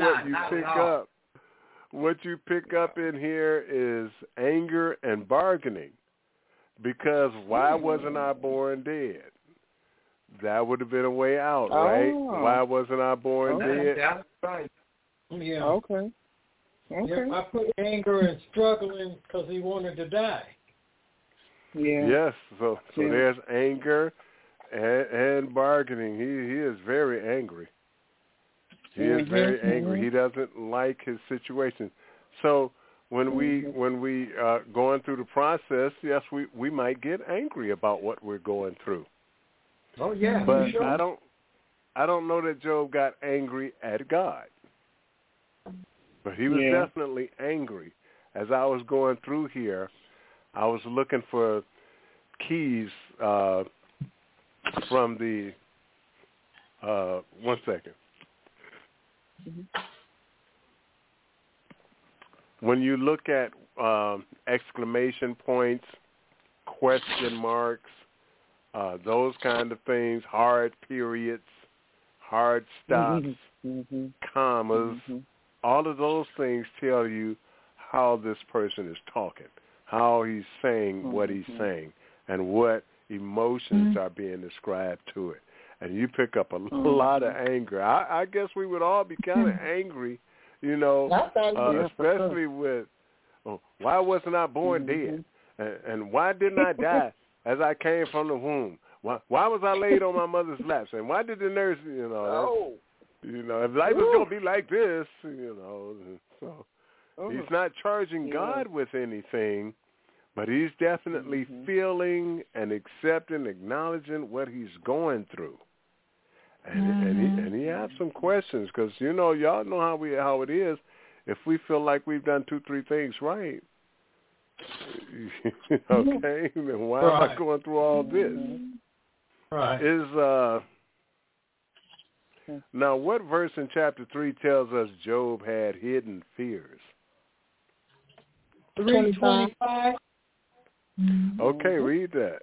what you pick up in here is anger and bargaining. Because why wasn't I born dead? That would have been a way out, right? Why wasn't I born dead? That's right. Yeah. Okay. Yeah, I put anger and struggling because he wanted to die. Yeah. Yes. So there's anger and bargaining. He is very angry. He is very angry. He doesn't like his situation. So when we going through the process, yes, we might get angry about what we're going through. Oh yeah. But sure. I don't know that Job got angry at God. But he was definitely angry. As I was going through here, I was looking for keys from the 1 second. When you look at exclamation points, question marks, those kind of things, hard periods, hard stops, commas, all of those things tell you how this person is talking, how he's saying what he's saying, and what emotions are being ascribed to it. And you pick up a lot of anger. I guess we would all be kind of angry, you know, especially with, why wasn't I born dead? And why didn't I die as I came from the womb? Why was I laid on my mother's laps? And why did the nurse, you know, if life was going to be like this, you know. So he's not charging God with anything, but he's definitely feeling and accepting, acknowledging what he's going through. And he has some questions because, you know, y'all know how it is. If we feel like we've done 2-3 things right, okay, then why am I going through all this? Right. Now, what verse in chapter 3 tells us Job had hidden fears? 3:25. Okay, read that.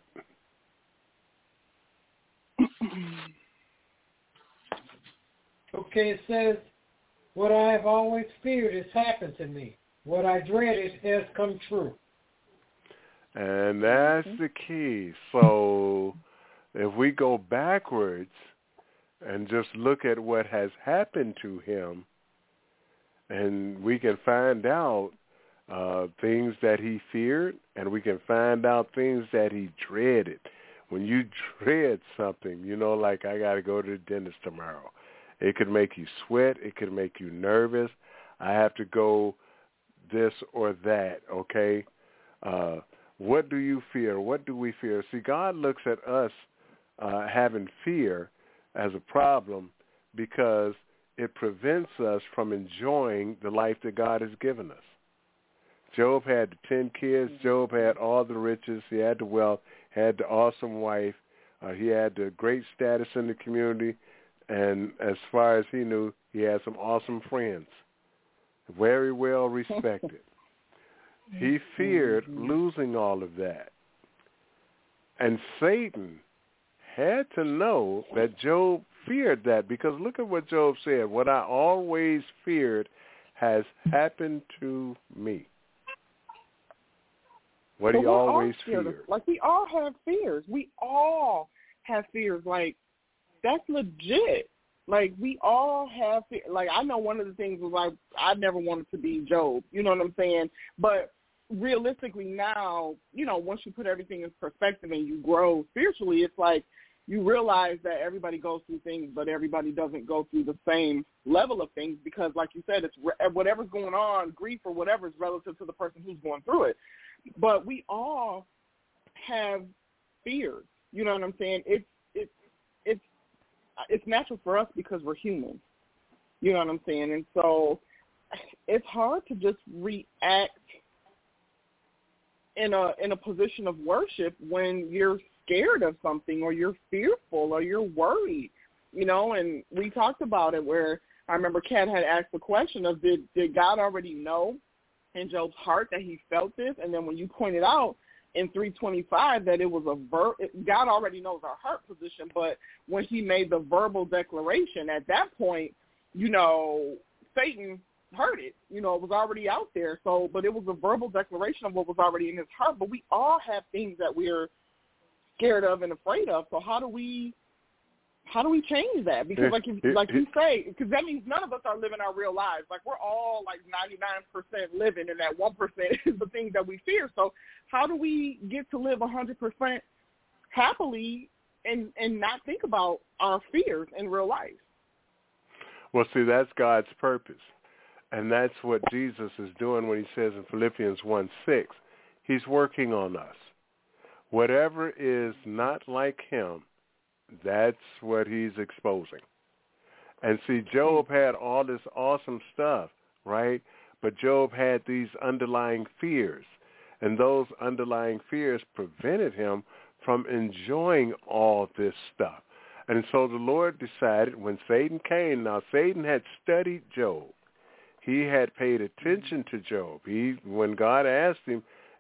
Okay, it says, what I have always feared has happened to me. What I dreaded has come true. And that's the key. So if we go backwards and just look at what has happened to him, and we can find out things that he feared, and we can find out things that he dreaded. When you dread something, you know, like I got to go to the dentist tomorrow. It could make you sweat. It could make you nervous. I have to go this or that, okay? What do you fear? What do we fear? See, God looks at us having fear as a problem because it prevents us from enjoying the life that God has given us. Job had the 10 kids. Job had all the riches. He had the wealth, had the awesome wife. He had the great status in the community. And as far as he knew, he had some awesome friends, very well respected. He feared losing all of that. And Satan had to know that Job feared that, because look at what Job said. What I always feared has happened to me. What he always feared. Like, we all have fears. We all have fears. Like, that's legit. Like, we all have fear. Like, I know one of the things was, like, I never wanted to be Job. You know what I'm saying? But realistically now, you know, once you put everything in perspective and you grow spiritually, it's like you realize that everybody goes through things, but everybody doesn't go through the same level of things because, like you said, it's whatever's going on, grief or whatever is relative to the person who's going through it. But we all have fears. You know what I'm saying? It's natural for us because we're human. You know what I'm saying? And so it's hard to just react in a position of worship when you're scared of something or you're fearful or you're worried, you know. And we talked about it where I remember Kat had asked the question of did God already know in Job's heart that he felt this? And then when you pointed out in 3:25 that it was God already knows our heart position, but when he made the verbal declaration at that point, you know, Satan heard it. You know, it was already out there. So, but it was a verbal declaration of what was already in his heart. But we all have things that we're scared of and afraid of. So how do we change that? Because like you say, because that means none of us are living our real lives. Like, we're all like 99% living, and that 1% is the things that we fear. So how do we get to live 100% happily and not think about our fears in real life? Well, see, that's God's purpose. And that's what Jesus is doing when he says in Philippians 1:6, he's working on us. Whatever is not like him, that's what he's exposing. And see, Job had all this awesome stuff, right? But Job had these underlying fears. And those underlying fears prevented him from enjoying all this stuff. And so the Lord decided when Satan came, now Satan had studied Job. He had paid attention to Job. When God asked him,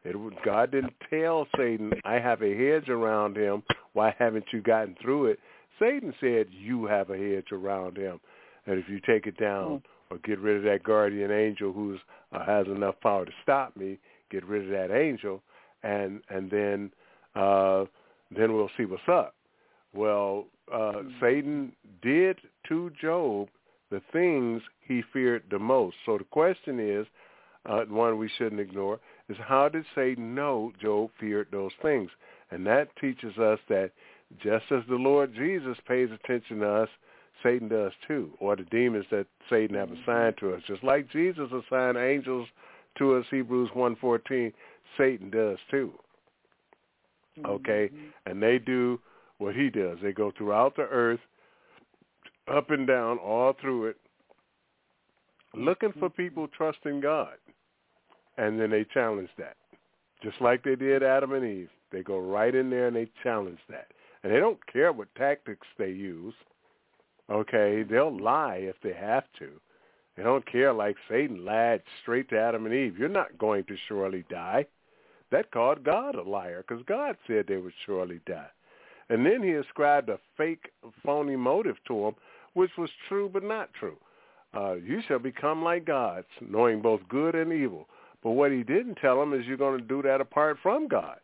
God didn't tell Satan, I have a hedge around him. Why haven't you gotten through it? Satan said, you have a hedge around him. And if you take it down or get rid of that guardian angel who has enough power to stop me, get rid of that angel, and then we'll see what's up. Well, Satan did to Job the things he feared the most. So the question is, one we shouldn't ignore, is how did Satan know Job feared those things? And that teaches us that just as the Lord Jesus pays attention to us, Satan does too, or the demons that Satan have assigned to us. Just like Jesus assigned angels to us, Hebrews 1:14, Satan does too. Okay? And they do what he does. They go throughout the earth, up and down, all through it, looking for people trusting God. And then they challenge that. Just like they did Adam and Eve. They go right in there and they challenge that. And they don't care what tactics they use. Okay? They'll lie if they have to. They don't care, like Satan lied straight to Adam and Eve. You're not going to surely die. That called God a liar because God said they would surely die. And then he ascribed a fake, phony motive to them, which was true but not true. You shall become like gods, knowing both good and evil. But what he didn't tell them is you're going to do that apart from God.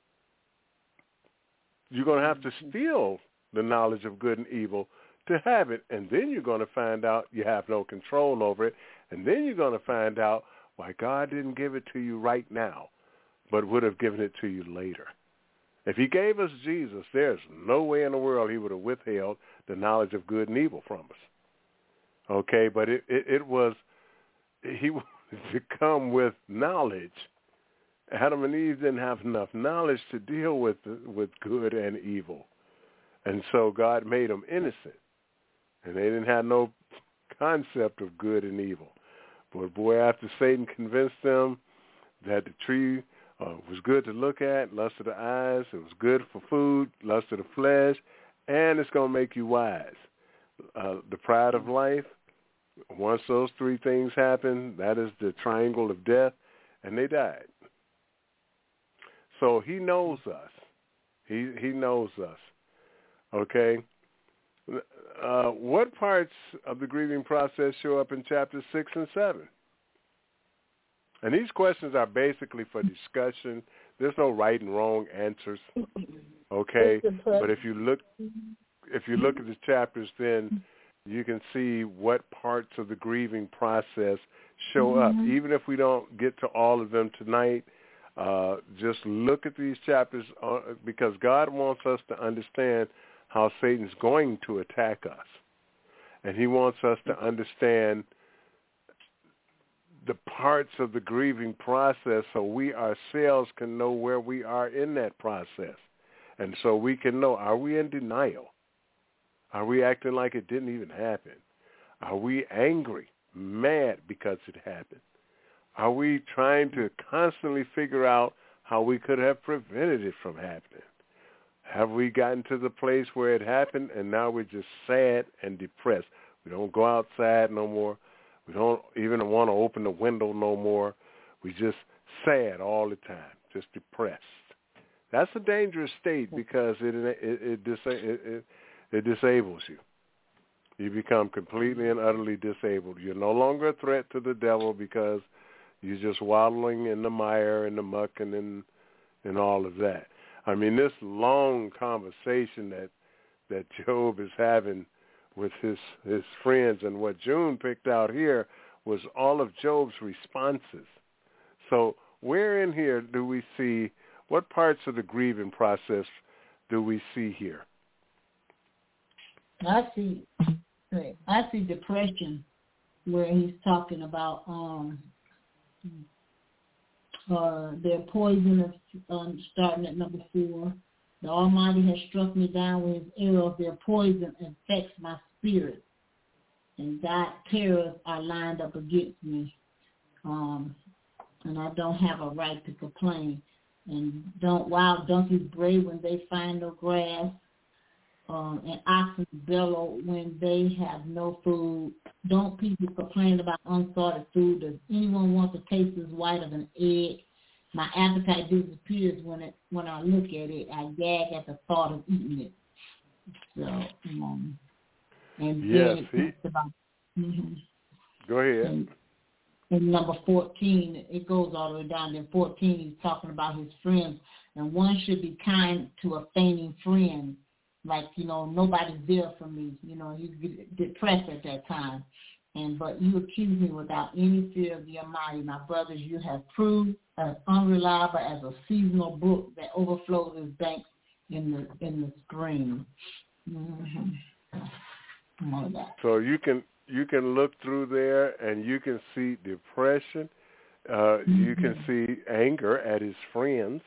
You're going to have to steal the knowledge of good and evil to have it, and then you're going to find out you have no control over it, and then you're going to find out why God didn't give it to you right now, but would have given it to you later. If he gave us Jesus, there's no way in the world he would have withheld the knowledge of good and evil from us. Okay, but it was, he wanted to come with knowledge. Adam and Eve didn't have enough knowledge to deal with good and evil. And so God made them innocent. And they didn't have no concept of good and evil. But boy, after Satan convinced them that the tree was good to look at, lust of the eyes, it was good for food, lust of the flesh, and it's going to make you wise. The pride of life, once those three things happen, that is the triangle of death, and they died. So he knows us. He knows us. Okay? What parts of the grieving process show up in chapters 6 and 7? And these questions are basically for discussion. There's no right and wrong answers. Okay? But if you look at the chapters, then you can see what parts of the grieving process show up. Even if we don't get to all of them tonight, just look at these chapters because God wants us to understand how Satan's going to attack us. And he wants us to understand the parts of the grieving process so we ourselves can know where we are in that process. And so we can know, are we in denial? Are we acting like it didn't even happen? Are we angry, mad because it happened? Are we trying to constantly figure out how we could have prevented it from happening? Have we gotten to the place where it happened and now we're just sad and depressed? We don't go outside no more. We don't even want to open the window no more. We just sad all the time, just depressed. That's a dangerous state because it disables you. You become completely and utterly disabled. You're no longer a threat to the devil because you're just waddling in the mire and the muck and all of that. I mean, this long conversation that Job is having with his friends, and what June picked out here was all of Job's responses. So where in here do we see, what parts of the grieving process do we see here? I see depression, where he's talking about their poison of starting at number 4. The Almighty has struck me down with his arrow of their poison infects my spirit. And God terrors are lined up against me. And I don't have a right to complain. And wild donkeys bray when they find no grass. And oxen bellow when they have no food. Don't people complain about unsalted food? Does anyone want to taste as white of an egg? my appetite disappears when I look at it. I gag at the thought of eating it. So, and yes, then it talks about. Go ahead. And in number 14, it goes all the way down. In 14, he's talking about his friends, and one should be kind to a fainting friend. Like, nobody's there for me. He's depressed at that time. But you accuse me without any fear of the Almighty. My brothers, you have proved as unreliable as a seasonal brook that overflows its banks in the spring. So you can look through there and you can see depression. You can see anger at his friends.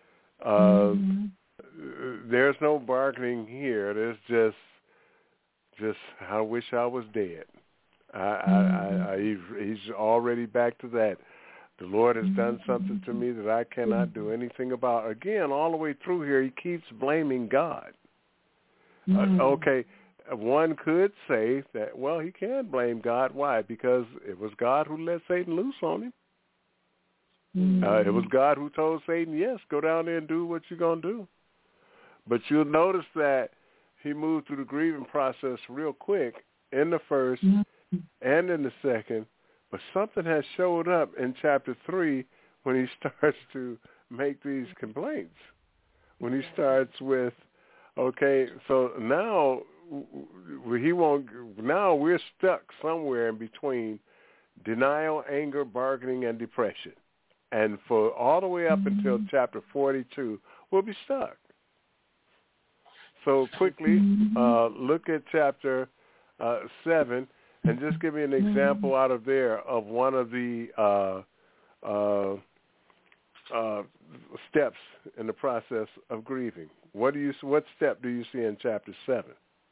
There's no bargaining here. There's just I wish I was dead. He's already back to that. The Lord has done something to me that I cannot do anything about. Again, all the way through here, he keeps blaming God. Okay, one could say that, well, he can blame God. Why? Because it was God who let Satan loose on him. It was God who told Satan, yes, go down there and do what you're going to do. But you'll notice that he moved through the grieving process real quick in the first and in the second, but something has showed up in chapter 3 when he starts to make these complaints. When he starts with, okay, so now now we're stuck somewhere in between denial, anger, bargaining, and depression. And for all the way up until chapter 42, we'll be stuck. So quickly, look at chapter 7, and just give me an example out of there of one of the steps in the process of grieving. What step do you see in chapter 7?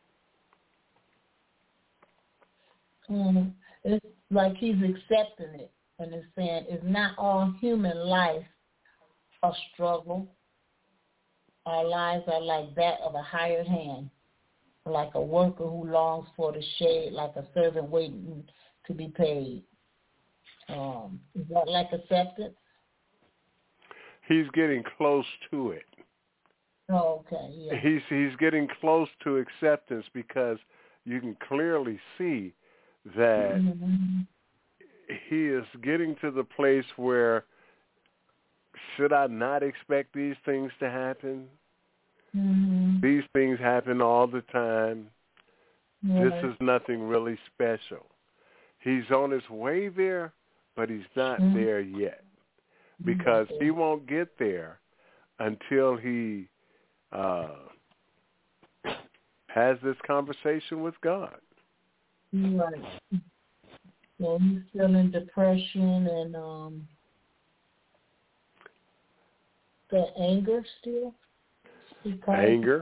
It's like he's accepting it, and it's saying it's not all human life a struggle. Our lives are like that of a hired hand, like a worker who longs for the shade, like a servant waiting to be paid. Is that like acceptance? He's getting close to it. Oh, okay, yeah. He's getting close to acceptance because you can clearly see that he is getting to the place where, should I not expect these things to happen? These things happen all the time. This is nothing really special. He's on his way there, but he's not there yet, because he won't get there until he has this conversation with God. Right. So he's still in depression and the anger still. Anger.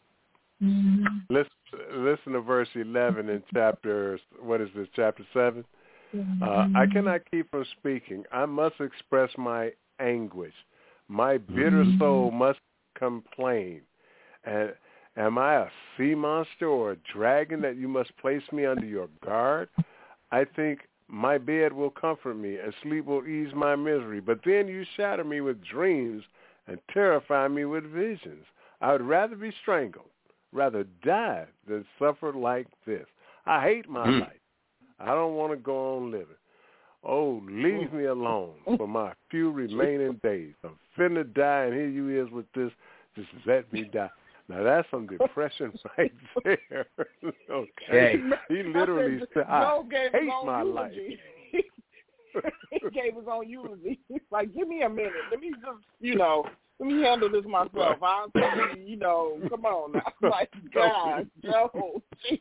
Listen to verse 11 in chapter, what is this, chapter 7? I cannot keep from speaking. I must express my anguish. My bitter soul must complain. And am I a sea monster or a dragon that you must place me under your guard? I think my bed will comfort me and sleep will ease my misery. But then you shatter me with dreams and terrify me with visions. I would rather be strangled, rather die than suffer like this. I hate my life. I don't want to go on living. Oh, leave me alone for my few remaining days. I'm finna die, and here you is with this. Just let me die. Now, that's some depression right there. Okay. He literally said, I hate my life. He gave his own eulogy. He's like, give me a minute. Let me just, let me handle this myself. I'll tell you, come on now. Like, God, Job.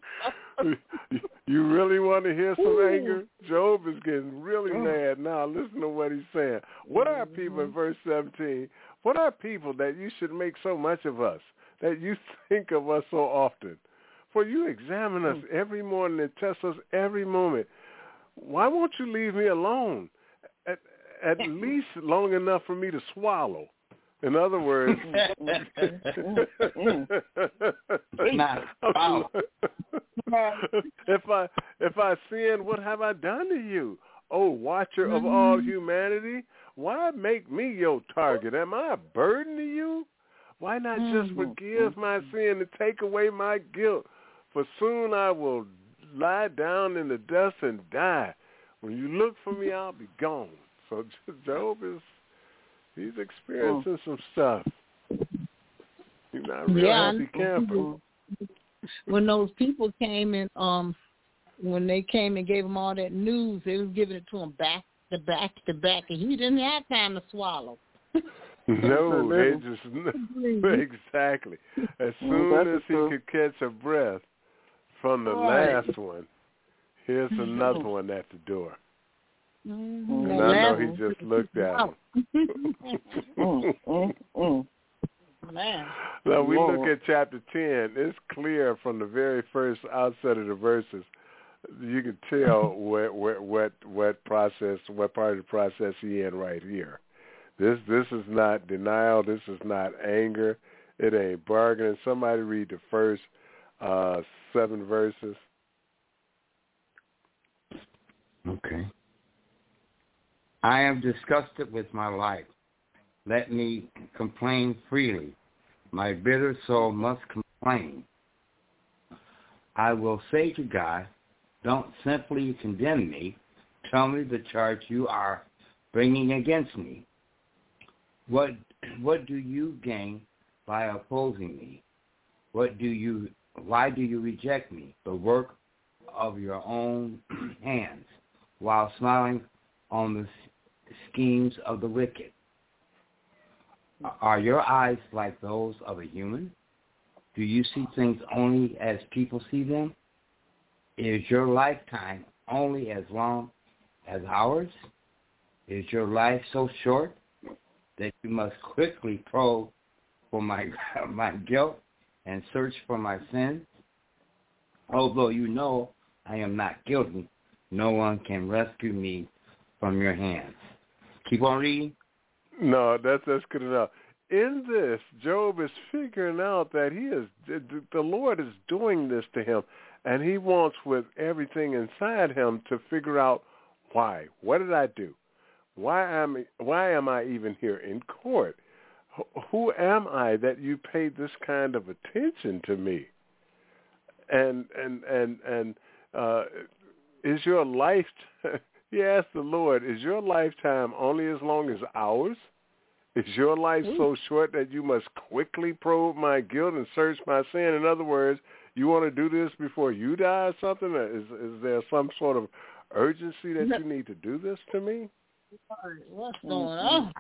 You really want to hear some anger? Job is getting really mad now. Listen to what he's saying. What are people, in verse 17, what are people that you should make so much of us, that you think of us so often? For you examine us every morning and test us every moment. Why won't you leave me alone? At least long enough for me to swallow. In other words, if I sin, what have I done to you? Oh, watcher of all humanity, Why make me your target? Am I a burden to you? Why not just forgive my sin and take away my guilt? For soon I will lie down in the dust and die. When you look for me, I'll be gone. So Job he's experiencing some stuff. He's not real be careful. When those people came and when they came and gave him all that news, they was giving it to him back to back to back, and he didn't have time to swallow. No, they just exactly. As soon as he could catch a breath from the last one, here's another one at the door. And I know he just looked at him. Man. Now we look at chapter 10. It's clear from the very first outset of the verses. You can tell what process, what part of the process he in right here. This is not denial. This is not anger. It ain't bargaining. Somebody read the first 7 verses. Okay. I am disgusted with my life. Let me complain freely. My bitter soul must complain. I will say to God, don't simply condemn me. Tell me the charge you are bringing against me. What do you gain by opposing me? Why do you reject me, the work of your own hands, while smiling on the schemes of the wicked? Are your eyes like those of a human? Do you see things only as people see them? Is your lifetime only as long as ours? Is your life so short that you must quickly probe for my guilt and search for my sins? Although you know I am not guilty, no one can rescue me from your hands. Keep on reading. No, that's good enough. In this, Job is figuring out that the Lord is doing this to him, and he wants with everything inside him to figure out why. What did I do? Why am I even here in court? Who am I that you paid this kind of attention to me? And is your life? He asked the Lord, is your lifetime only as long as ours? Is your life so short that you must quickly probe my guilt and search my sin? In other words, you want to do this before you die or something? Is there some sort of urgency that you need to do this to me? What's going on?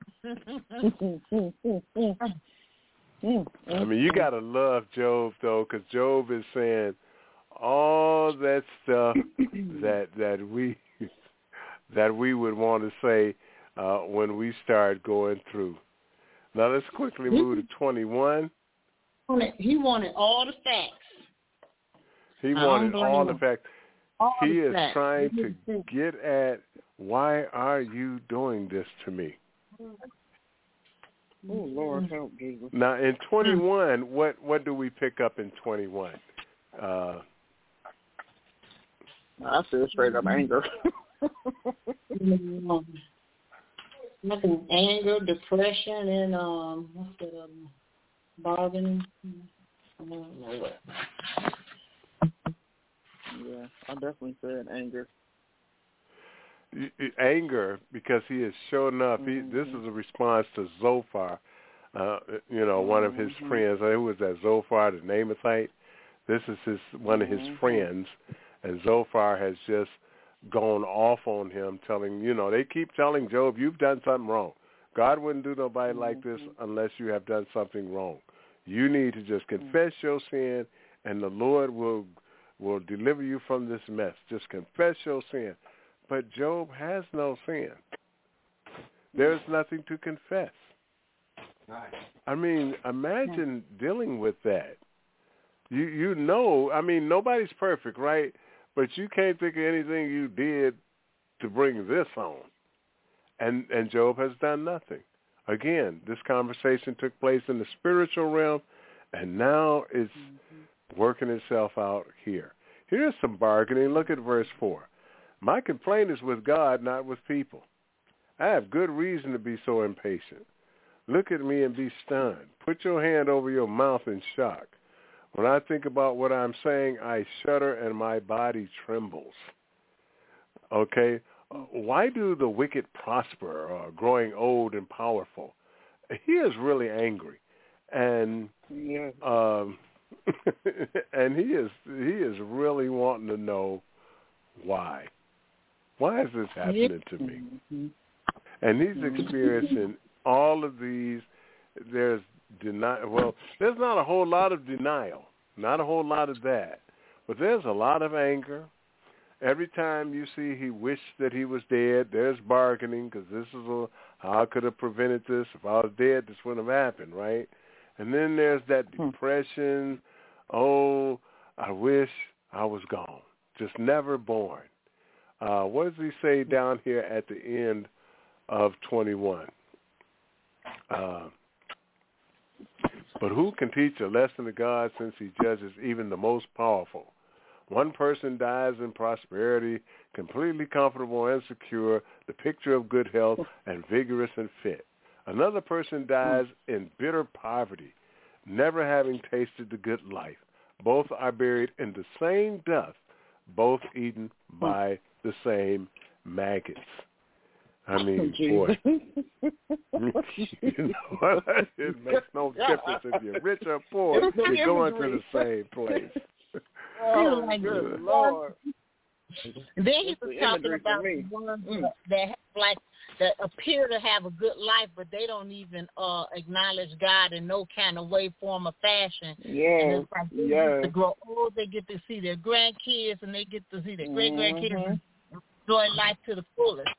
I mean, you got to love Job, though, because Job is saying all that stuff that we would want to say when we start going through. Now, let's quickly move to 21. He wanted all the facts. He wanted all the facts. He is trying to get at, why are you doing this to me? Oh, Lord, help Jesus. Now, in 21, what do we pick up in 21? I feel straight up anger. Nothing, anger, depression, and what's that? Bargaining. Yeah, I definitely said anger. Anger, because he is showing up. This is a response to Zophar, one of his friends. Who was that? Zophar, the Naamathite. This is one of his friends, and Zophar has just gone off on him, telling, they keep telling Job, you've done something wrong. God wouldn't do nobody like this unless you have done something wrong. You need to just confess your sin, and the Lord will deliver you from this mess. Just confess your sin. But Job has no sin. There's nothing to confess. I mean, imagine dealing with that. Nobody's perfect, right? But you can't think of anything you did to bring this on. And Job has done nothing. Again, this conversation took place in the spiritual realm, and now it's working itself out here. Here's some bargaining. Look at verse 4. My complaint is with God, not with people. I have good reason to be so impatient. Look at me and be stunned. Put your hand over your mouth in shock. When I think about what I'm saying, I shudder and my body trembles. Okay? Why do the wicked prosper, growing old and powerful? He is really angry. And and he is really wanting to know why. Why is this happening to me? And he's experiencing all of these. There's denial. Well, there's not a whole lot of denial, not a whole lot of that, but there's a lot of anger. Every time you see he wished that he was dead, there's bargaining because this is how I could have prevented this. If I was dead, this wouldn't have happened, right? And then there's that depression. Oh, I wish I was gone, just never born. What does he say down here at the end of 21? But who can teach a lesson to God since he judges even the most powerful? One person dies in prosperity, completely comfortable and secure, the picture of good health and vigorous and fit. Another person dies in bitter poverty, never having tasted the good life. Both are buried in the same dust, both eaten by the same maggots. I mean, boy, you know, it makes no difference if you're rich or poor. You're going to the same place. Oh, my good Lord. Then he was talking about the ones that that appear to have a good life, but they don't even acknowledge God in no kind of way, form, or fashion. Yes. And it's like they get to grow old, they get to see their grandkids, and they get to see their great-grandkids enjoy life to the fullest.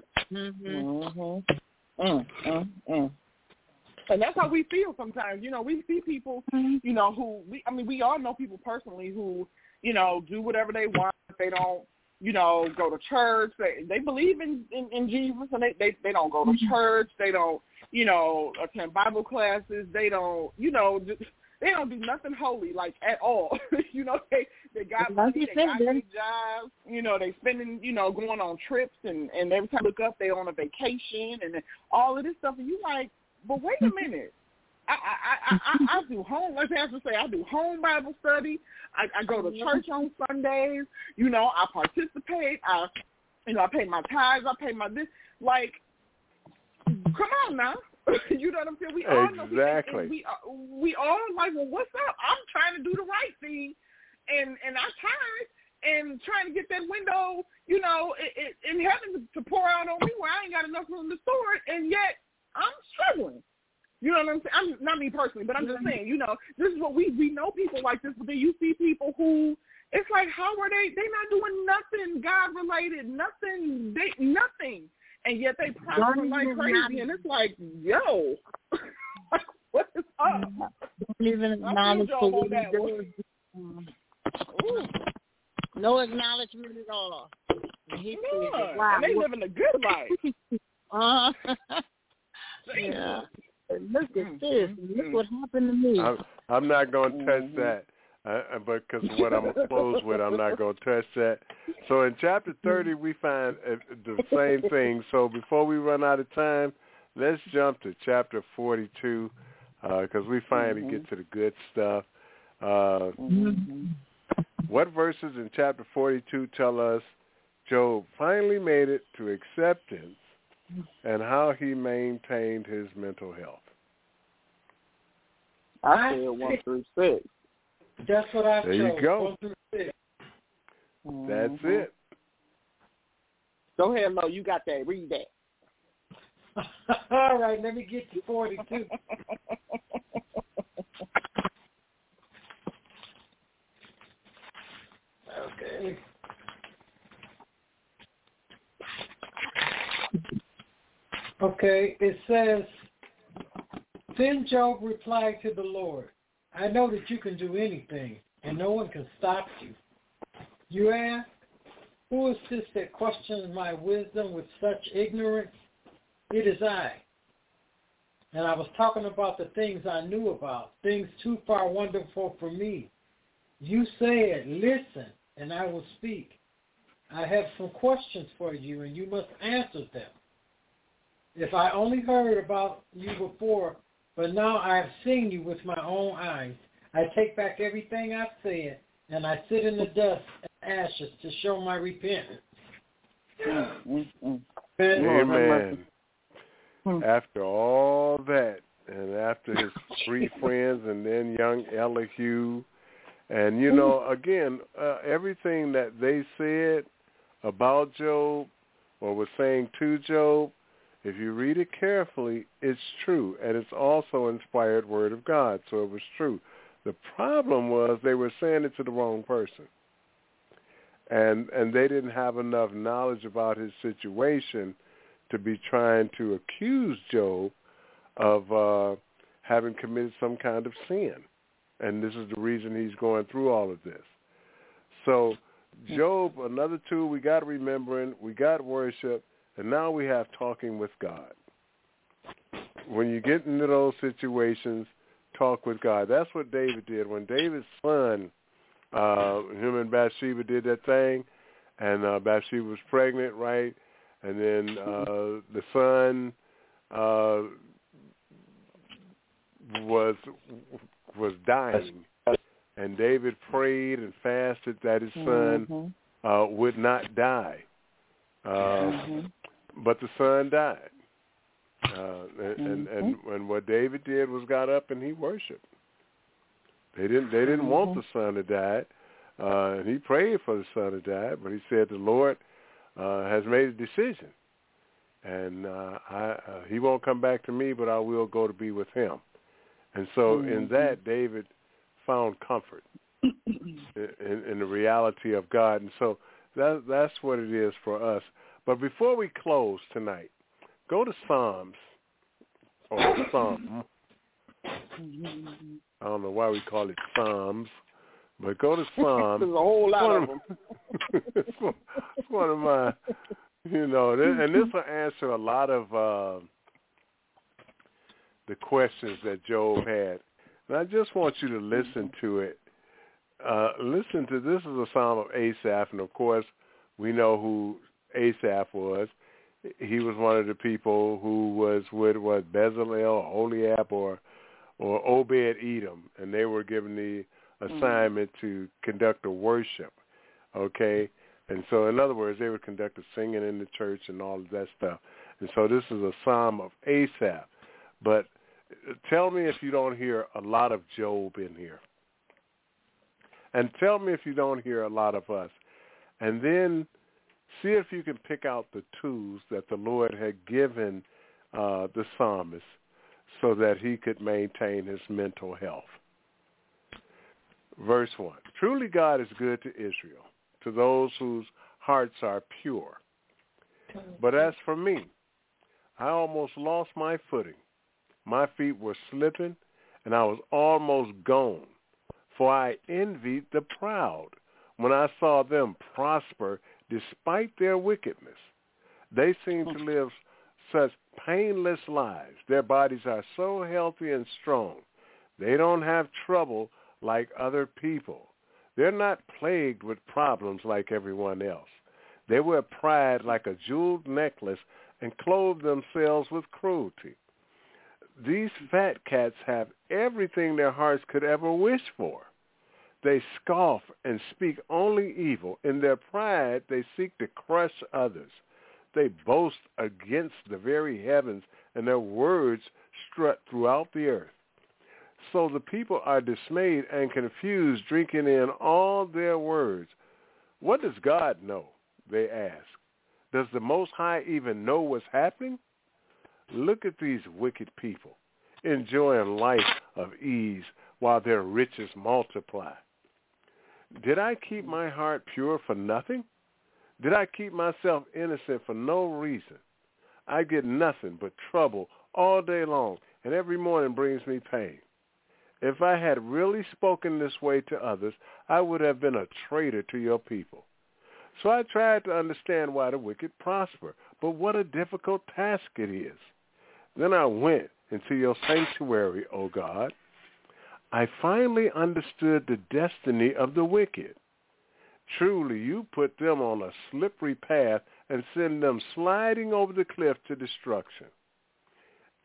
And that's how we feel sometimes. You know, we see people, you know, who we all know people personally who, you know, do whatever they want. They don't, you know, go to church. They believe in Jesus, and they don't go to church. They don't, you know, attend Bible classes. They don't, you know, they don't do nothing holy, like, at all. You know, they got money, they got good jobs, you know, they spending, you know, going on trips, and every time you look up, they on a vacation, and all of this stuff, and you like, but wait a minute. I do home, like Pastor say, I do home Bible study. I go to church on Sundays. You know, I participate. I pay my tithes. I pay my this. Like, come on now. You know what I'm saying? We all know. Exactly. We all like, well, what's up? I'm trying to do the right thing, and I tithe and trying to get that window, you know, in heaven to pour out on me where I ain't got enough room to store it, and yet I'm struggling. You know what I'm saying? Not me personally, but I'm just saying, you know, this is what we know people like this, but then you see people who, it's like, how are they not doing nothing God-related, nothing, and yet they prosper like crazy, and it's like, yo, what is up? Even acknowledge no acknowledgement at all. Wow. And they living a good life. Yeah. Look at this. Look what happened to me. I'm not going to touch that, but because what I'm going to close with, I'm not going to touch that. So in chapter 30, we find the same thing. So before we run out of time, let's jump to chapter 42 because we finally get to the good stuff. What verses in chapter 42 tell us Job finally made it to acceptance and how he maintained his mental health? I said 1 through 6. That's what I chose. There you go. 1 through 6. That's it. Go ahead, Lo. You got that. Read that. All right, let me get to 42. Okay. Okay, it says, then Job replied to the Lord, I know that you can do anything, and no one can stop you. You ask, who is this that questions my wisdom with such ignorance? It is I. And I was talking about the things I knew about, things too far wonderful for me. You said, listen, and I will speak. I have some questions for you, and you must answer them. If I only heard about you before, but now I have seen you with my own eyes. I take back everything I've said, and I sit in the dust and ashes to show my repentance. Amen. After all that, and after his 3 friends, and then young Elihu, and, you know, again, everything that they said about Job or was saying to Job, if you read it carefully, it's true, and it's also inspired word of God, so it was true. The problem was they were saying it to the wrong person, and they didn't have enough knowledge about his situation to be trying to accuse Job of having committed some kind of sin, and this is the reason he's going through all of this. So Job, another tool we got remembering, we got worship, and now we have talking with God. When you get into those situations, talk with God. That's what David did. When David's son, him and Bathsheba did that thing, and Bathsheba was pregnant, right? And then the son was dying, and David prayed and fasted that his son would not die. But the son died. And what David did was got up and he worshipped. They didn't want the son to die, and he prayed for the son to die. But he said the Lord has made a decision, and he won't come back to me, but I will go to be with him. And so in that, David found comfort in the reality of God, and so that's what it is for us. But before we close tonight, go to Psalms, or Psalm. I don't know why we call it Psalms, but go to Psalms. There's a whole lot of them. It's one of my, you know, and this will answer a lot of the questions that Job had. And I just want you to listen to it. Listen to, this is a Psalm of Asaph, and of course we know who Asaph was. He was one of the people who was with Bezalel, Oholiab, or Obed-Edom, and they were given the assignment to conduct a worship, okay? And so, in other words, they would conduct a singing in the church and all of that stuff. And so this is a Psalm of Asaph. But tell me if you don't hear a lot of Job in here. And tell me if you don't hear a lot of us. And then see if you can pick out the tools that the Lord had given the psalmist so that he could maintain his mental health. Verse 1, truly God is good to Israel, to those whose hearts are pure. But as for me, I almost lost my footing. My feet were slipping, and I was almost gone. For I envied the proud when I saw them prosper despite their wickedness. They seem to live such painless lives. Their bodies are so healthy and strong. They don't have trouble like other people. They're not plagued with problems like everyone else. They wear pride like a jeweled necklace and clothe themselves with cruelty. These fat cats have everything their hearts could ever wish for. They scoff and speak only evil. In their pride, they seek to crush others. They boast against the very heavens, and their words strut throughout the earth. So the people are dismayed and confused, drinking in all their words. What does God know? They ask. Does the Most High even know what's happening? Look at these wicked people, enjoying life of ease while their riches multiply. Did I keep my heart pure for nothing? Did I keep myself innocent for no reason? I get nothing but trouble all day long, and every morning brings me pain. If I had really spoken this way to others, I would have been a traitor to your people. So I tried to understand why the wicked prosper, but what a difficult task it is. Then I went into your sanctuary, O God. I finally understood the destiny of the wicked. Truly, you put them on a slippery path and send them sliding over the cliff to destruction.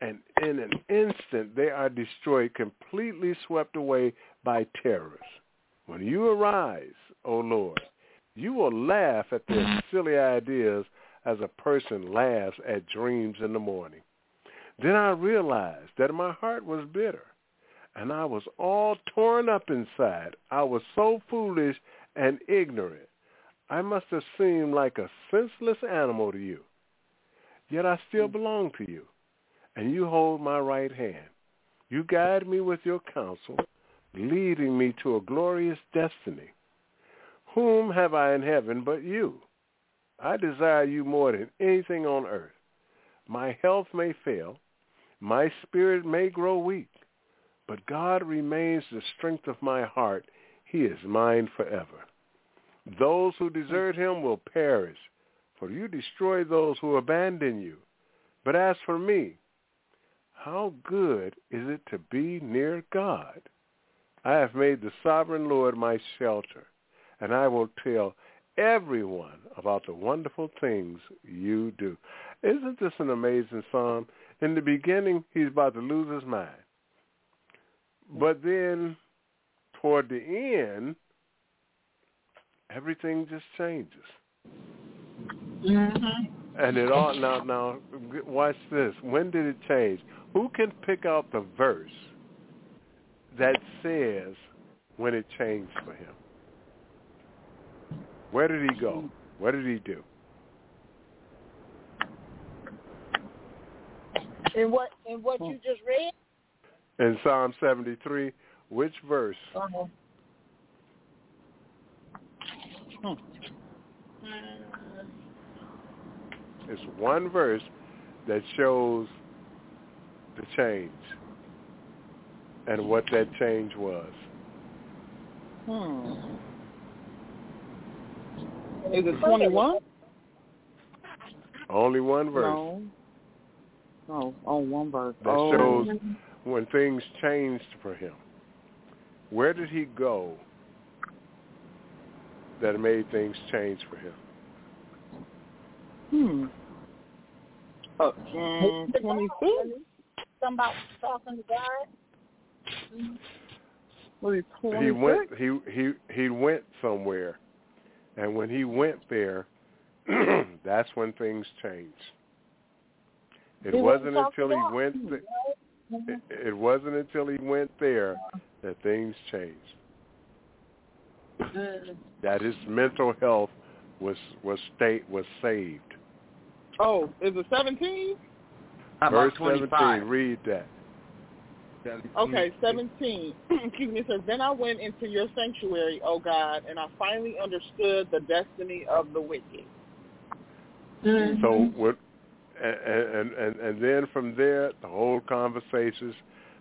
and in an instant they are destroyed, completely swept away by terrors. When you arise, O Lord, you will laugh at their silly ideas as a person laughs at dreams in the morning. Then I realized that my heart was bitter, and I was all torn up inside. I was so foolish and ignorant. I must have seemed like a senseless animal to you. Yet I still belong to you, and you hold my right hand. You guide me with your counsel, leading me to a glorious destiny. Whom have I in heaven but you? I desire you more than anything on earth. My health may fail, my spirit may grow weak, but God remains the strength of my heart. He is mine forever. Those who desert him will perish, for you destroy those who abandon you. But as for me, how good is it to be near God? I have made the sovereign Lord my shelter, and I will tell everyone about the wonderful things you do. Isn't this an amazing psalm? In the beginning, he's about to lose his mind. But then, toward the end, everything just changes. Mm-hmm. And it all, now, watch this. When did it change? Who can pick out the verse that says when it changed for him? Where did he go? What did he do? In what you just read? In Psalm 73, which verse? It's one verse that shows the change and what that change was. Is it 21? Only one verse. No. Oh, one verse. That shows when things changed for him. Where did he go that made things change for him? 22? Somebody talking to God? Was he 26? He went somewhere, and when he went there, that's when things changed. It wasn't until he went. It wasn't until he went there that things changed. That his mental health was saved. Oh, is it 17? Verse 17. Read that. 17. Okay, 17. Excuse me. It says, "Then I went into your sanctuary, O God, and I finally understood the destiny of the wicked." Mm-hmm. So what? And then from there, the whole conversation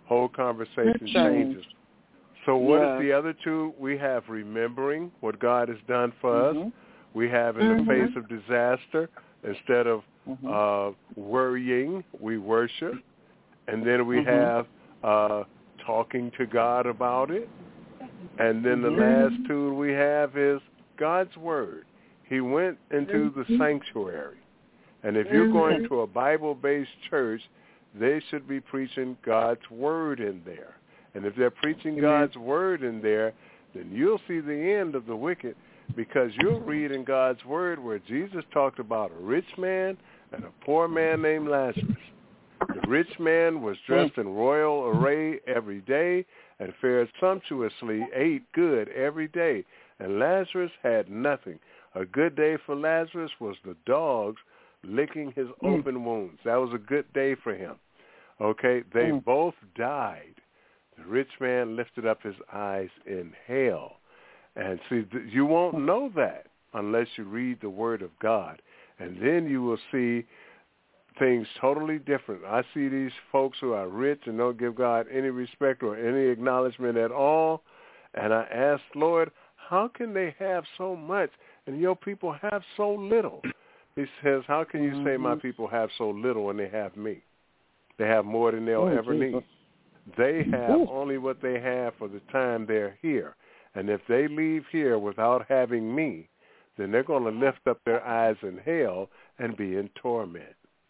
changes. So what is the other two? We have remembering what God has done for us. We have in the face of disaster, instead of worrying, we worship. And then we have talking to God about it. And then the last tool we have is God's Word. He went into the sanctuary. And if you're going to a Bible-based church, they should be preaching God's Word in there. And if they're preaching God's Word in there, then you'll see the end of the wicked, because you'll read in God's Word where Jesus talked about a rich man and a poor man named Lazarus. The rich man was dressed in royal array every day and fared sumptuously, ate good every day. And Lazarus had nothing. A good day for Lazarus was the dogs licking his open wounds. That was a good day for him. Okay, they both died. The rich man lifted up his eyes in hell. And see, you won't know that unless you read the Word of God. And then you will see things totally different. I see these folks who are rich and don't give God any respect or any acknowledgement at all. And I ask, Lord, how can they have so much and your people have so little? He says, how can you say my people have so little when they have me? They have more than they'll ever need. They have only what they have for the time they're here. And if they leave here without having me, then they're going to lift up their eyes in hell and be in torment.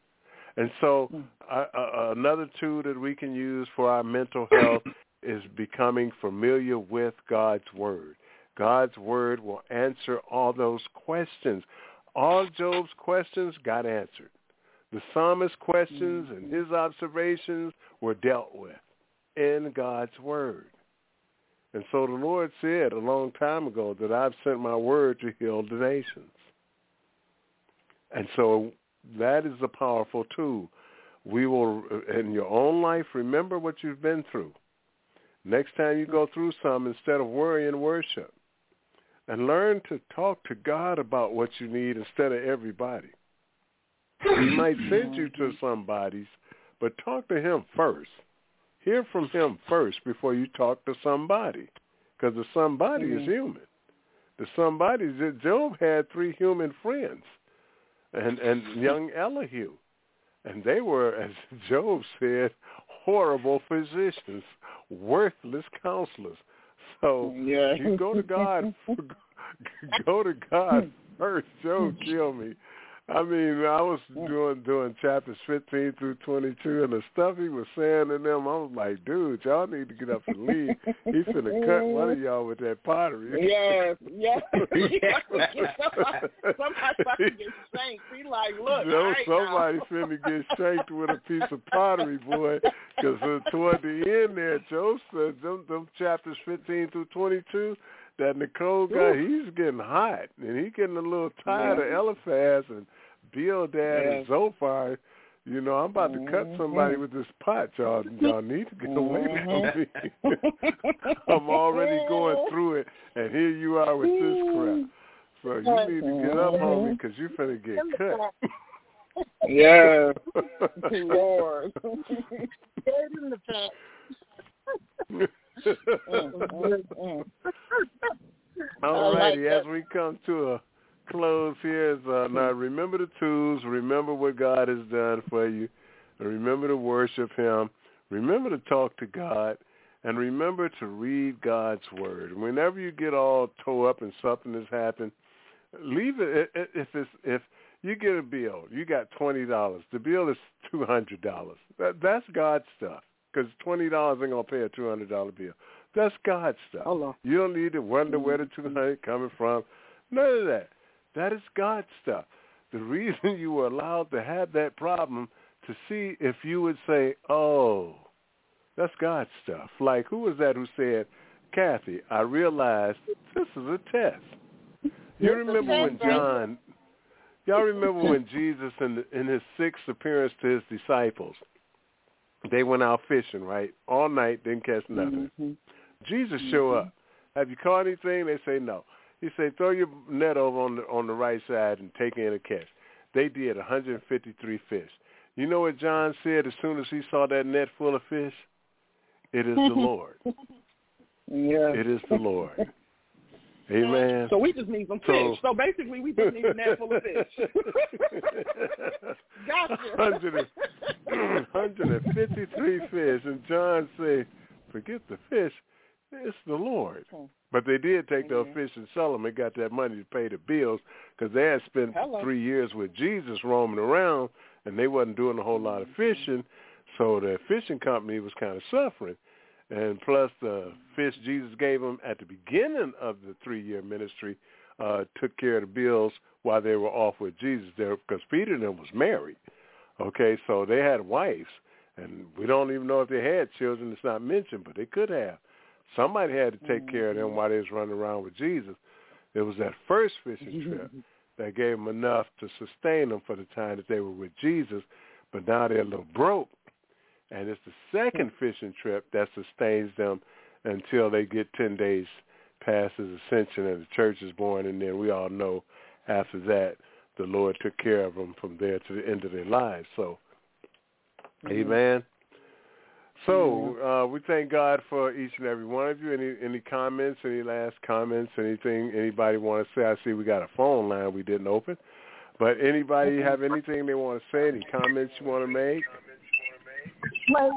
And so another tool that we can use for our mental health is becoming familiar with God's Word. God's Word will answer all those questions. All Job's questions got answered. The psalmist's questions and his observations were dealt with in God's Word. And so the Lord said a long time ago that I've sent my word to heal the nations. And so that is a powerful tool. We will, in your own life, remember what you've been through. Next time you go through something, instead of worrying, worship. And learn to talk to God about what you need instead of everybody. He might send you to somebody's, but talk to him first. Hear from him first before you talk to somebody, because the somebody is human. The somebody, Job had 3 human friends, and young Elihu, and they were, as Job said, horrible physicians, worthless counselors. So you go to God, first. Job killed me. I mean, I was doing chapters 15 through 22, and the stuff he was saying to them, I was like, dude, y'all need to get up and leave. He's finna cut one of y'all with that pottery. Yes. Somebody about to get shanked. He like, look, somebody finna get shanked with a piece of pottery, boy, because toward the end there, Job said, them chapters 15 through 22, that Nicole guy, he's getting hot, and he's getting a little tired of Eliphaz and Bildad and Zophar. You know, I'm about to cut somebody with this pot. Y'all need to get away from me. I'm already going through it, and here you are with this crap. So you need to get up, homie, because you're finna get cut. Yeah. Lord. All righty, as we come to a close here, now remember the tools, remember what God has done for you, and remember to worship him, remember to talk to God, and remember to read God's Word. Whenever you get all tore up and something has happened, leave it. If you get a bill, you got $20. The bill is $200. That's God's stuff. Because $20 ain't going to pay a $200 bill. That's God's stuff. You don't need to wonder where the $200 coming from. None of that. That is God's stuff. The reason you were allowed to have that problem to see if you would say, oh, that's God's stuff. Like, who was that who said, Kathy, I realized this is a test. You remember when y'all remember when Jesus in his 6th appearance to his disciples, they went out fishing, right? All night, didn't catch nothing. Jesus show up. Have you caught anything? They say no. He said, throw your net over on the right side and take in a catch. They did 153 fish. You know what John said as soon as he saw that net full of fish? It is the Lord. It is the Lord. Amen. So we just need some fish. So basically, we just need a net full of fish. Gotcha. 153 fish. And John said, forget the fish. It's the Lord. But they did take those fish and sell them and got that money to pay the bills because they had spent 3 years with Jesus roaming around, and they wasn't doing a whole lot of fishing. So the fishing company was kind of suffering. And plus the fish Jesus gave them at the beginning of the 3-year ministry took care of the bills while they were off with Jesus there, because Peter and them was married. Okay, so they had wives, and we don't even know if they had children. It's not mentioned, but they could have. Somebody had to take care of them while they was running around with Jesus. It was that first fishing trip that gave them enough to sustain them for the time that they were with Jesus, but now they're a little broke. And it's the second fishing trip that sustains them until they get 10 days past his ascension and the church is born. And then we all know after that, the Lord took care of them from there to the end of their lives. So, amen. So we thank God for each and every one of you. Any comments, any last comments, anything anybody want to say? I see we got a phone line we didn't open. But anybody have anything they want to say, any comments you want to make? Well,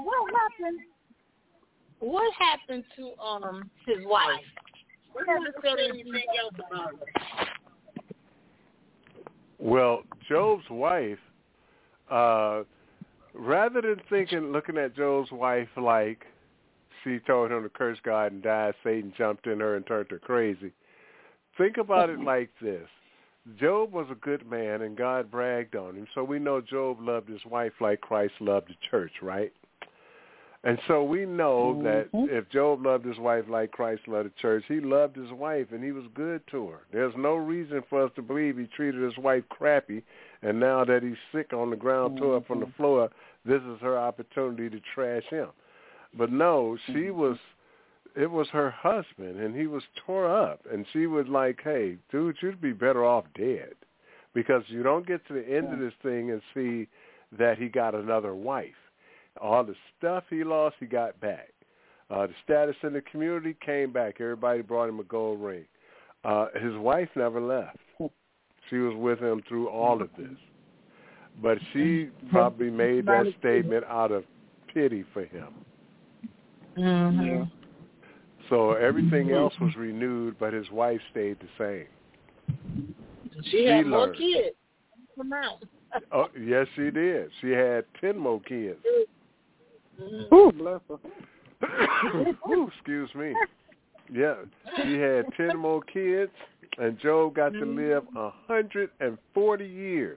what happened to his wife? We never said anything else about her. Well, Job's wife, rather than looking at Job's wife like she told him to curse God and die, Satan jumped in her and turned her crazy. Think about it like this. Job was a good man, and God bragged on him. So we know Job loved his wife like Christ loved the church, right? And so we know that if Job loved his wife like Christ loved the church, he loved his wife, and he was good to her. There's no reason for us to believe he treated his wife crappy, and now that he's sick on the ground, tore up on the floor, this is her opportunity to trash him. But no, it was her husband, and he was tore up, and she was like, hey, dude, you'd be better off dead, because you don't get to the end of this thing and see that he got another wife. All the stuff he lost, he got back. The status in the community came back. Everybody brought him a gold ring. His wife never left. She was with him through all of this. But she probably made that statement out of pity for him. Mm-hmm. So everything else was renewed, but his wife stayed the same. She had more kids. Come out. Oh, yes, she did. She had 10 more kids. Ooh, bless her. Ooh, excuse me. Yeah, she had 10 more kids, and Job got to live 140 years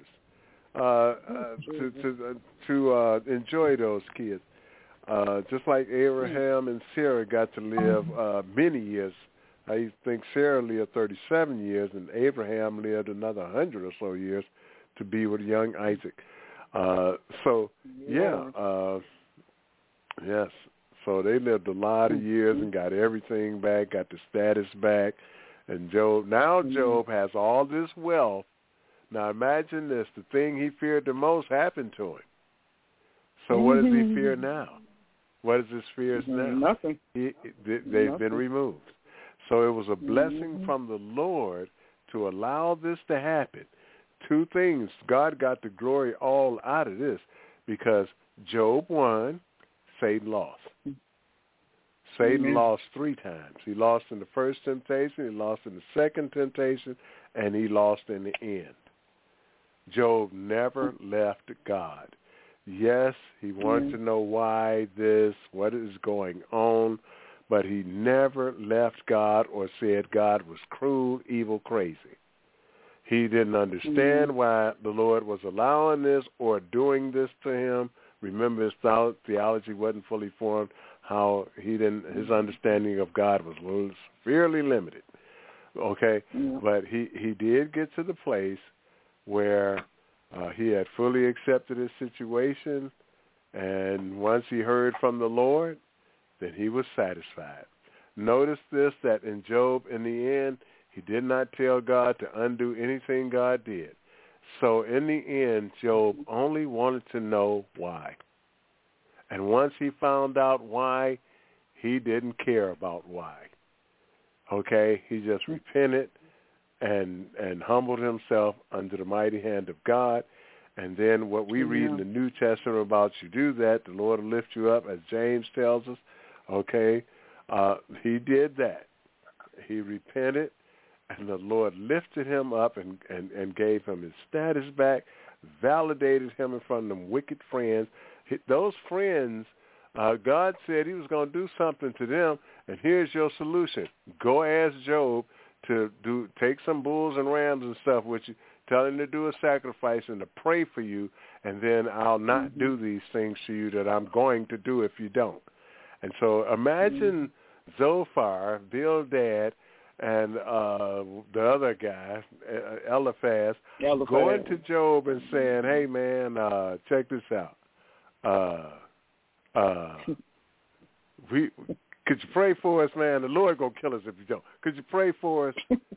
to enjoy those kids. Just like Abraham and Sarah got to live many years. I think Sarah lived 37 years, and Abraham lived another 100 or so years to be with young Isaac. Yes. So they lived a lot of years and got everything back, got the status back. And Job has all this wealth. Now imagine this, the thing he feared the most happened to him. So what does he fear now? What is his fears now? Nothing. They've been removed. So it was a blessing from the Lord to allow this to happen. Two things. God got the glory all out of this because Job won, Satan lost. Satan lost 3 times. He lost in the first temptation, he lost in the second temptation, and he lost in the end. Job never left God. Yes, he wanted to know why this, what is going on, but he never left God or said God was cruel, evil, crazy. He didn't understand why the Lord was allowing this or doing this to him. Remember, his theology wasn't fully formed. How his understanding of God was severely limited. Okay, but he did get to the place where he had fully accepted his situation, and once he heard from the Lord, then he was satisfied. Notice this, that in Job, in the end, he did not tell God to undo anything God did. So in the end, Job only wanted to know why. And once he found out why, he didn't care about why. Okay? He just repented and humbled himself under the mighty hand of God. And then what we read in the New Testament about you do that, the Lord will lift you up, as James tells us. Okay? He did that. He repented, and the Lord lifted him up and gave him his status back, validated him in front of them wicked friends. Those friends, God said he was going to do something to them, and here's your solution. Go ask Job to take some bulls and rams and stuff with you, tell him to do a sacrifice and to pray for you, and then I'll not do these things to you that I'm going to do if you don't. And so imagine Zophar, Bildad, and the other guy, Eliphaz, going to Job and saying, hey, man, check this out. Could you pray for us, man? The Lord gonna kill us if you don't. Could you pray for us?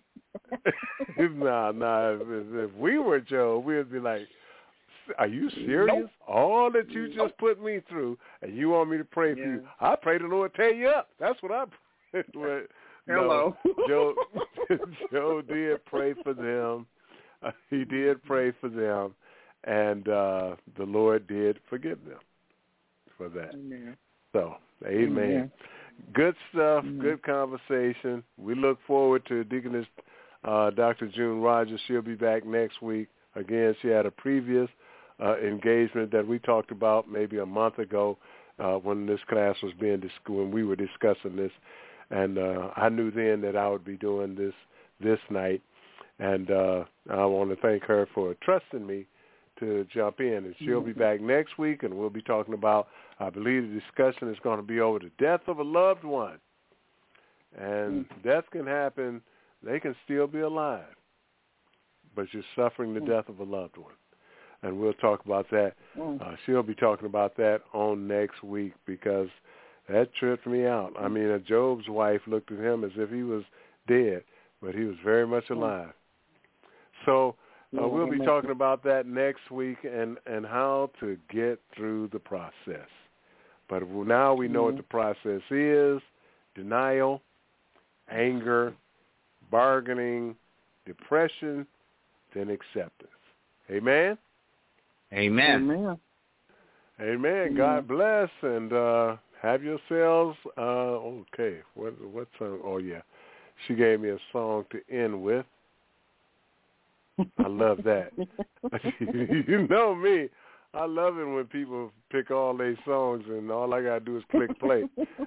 Nah. If we were Job, we'd be like, are you serious? Nope. All that you just put me through, and you want me to pray for you? I pray the Lord tear you up. That's what I pray. Hello. No, Job did pray for them. He did pray for them, and the Lord did forgive them for that. Amen. So, amen. Good stuff, good conversation. We look forward to Deaconess Dr. June Rogers. She'll be back next week. Again, she had a previous engagement that we talked about maybe a month ago when this class was when we were discussing this. And I knew then that I would be doing this night. And I want to thank her for trusting me to jump in. And she'll be back next week, and we'll be talking about, I believe the discussion is going to be over the death of a loved one. And death can happen. They can still be alive, but you're suffering the death of a loved one. And we'll talk about that. She'll be talking about that on next week because that tripped me out. I mean, Job's wife looked at him as if he was dead, but he was very much alive. So we'll be talking about that next week and how to get through the process. But now we know what the process is: denial, anger, bargaining, depression, then acceptance. Amen? Amen. Amen. God bless, and have yourselves. Okay, what song? Oh yeah, she gave me a song to end with. I love that. You know me. I love it when people pick all their songs and all I gotta do is click play.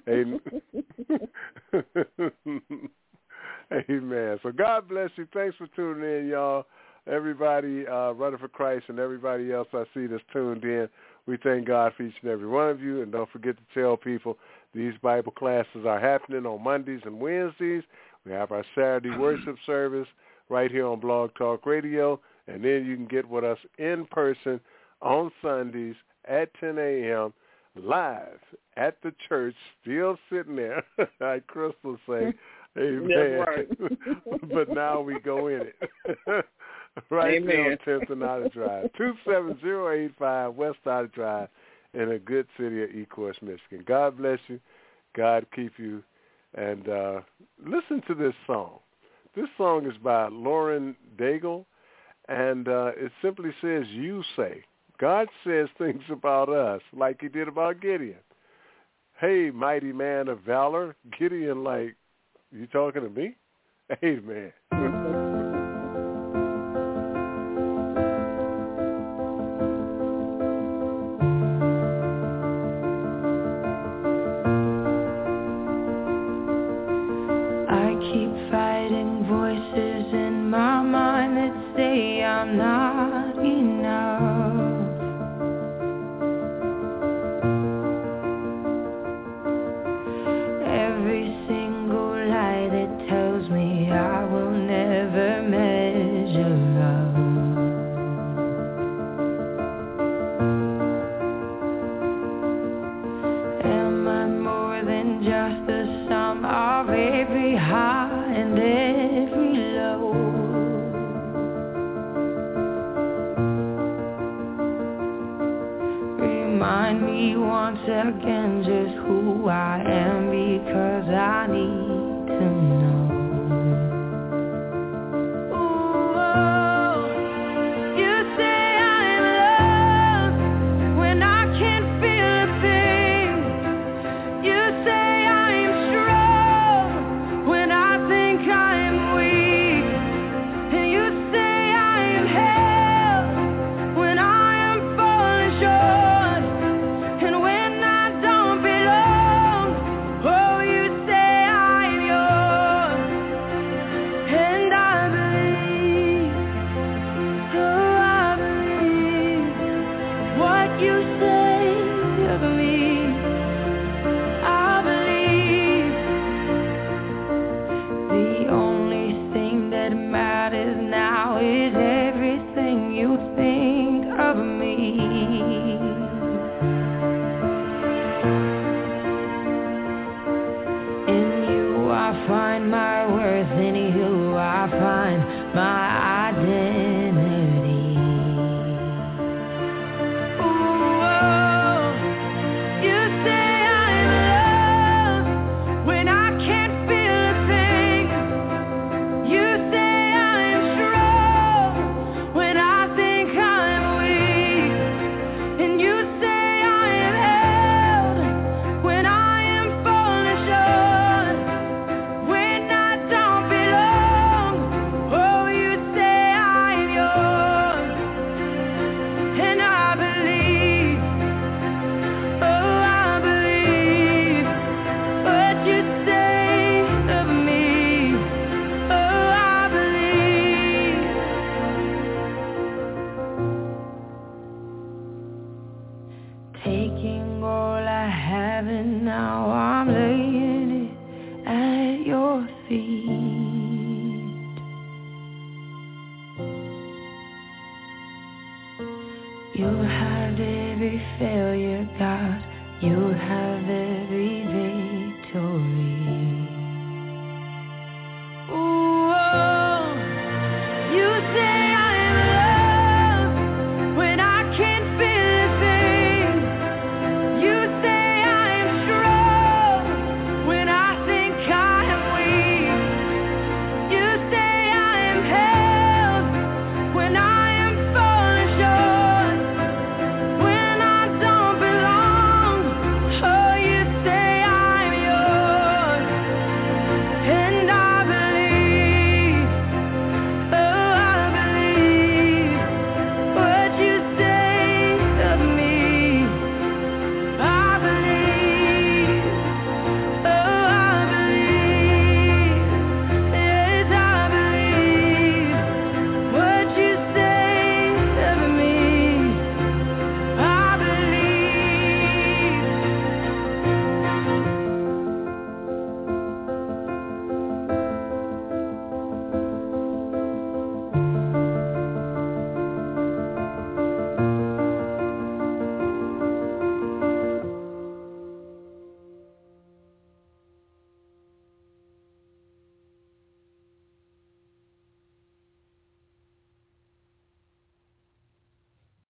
Amen. So God bless you. Thanks for tuning in, y'all. Everybody running for Christ and everybody else I see that's tuned in, we thank God for each and every one of you. And don't forget to tell people these Bible classes are happening on Mondays and Wednesdays. We have our Saturday worship service right here on Blog Talk Radio. And then you can get with us in person on Sundays at 10 a.m. live at the church, still sitting there, like Crystal say. Amen. That's right. But now we go in it. Right there on 10th and Otter Drive, 27085 West Otter Drive in a good city of Ecorse, Michigan. God bless you. God keep you. And listen to this song. This song is by Lauren Daigle, and it simply says, you say. God says things about us like he did about Gideon. Hey, mighty man of valor. Gideon like, you talking to me? Amen. I keep fighting voices in my mind that say I'm not enough. Every single lie that tells me I will never measure up. Am I more than just the sum of every high and every low? Remind me once again just who I am, because I need to know. Ooh, you say I'm loved when I can't feel a thing. You say I'm strong when I think I'm weak. And you say I'm held when I am falling short. And when I don't belong, oh, you say I'm yours. You have every failure, God. You have every victory.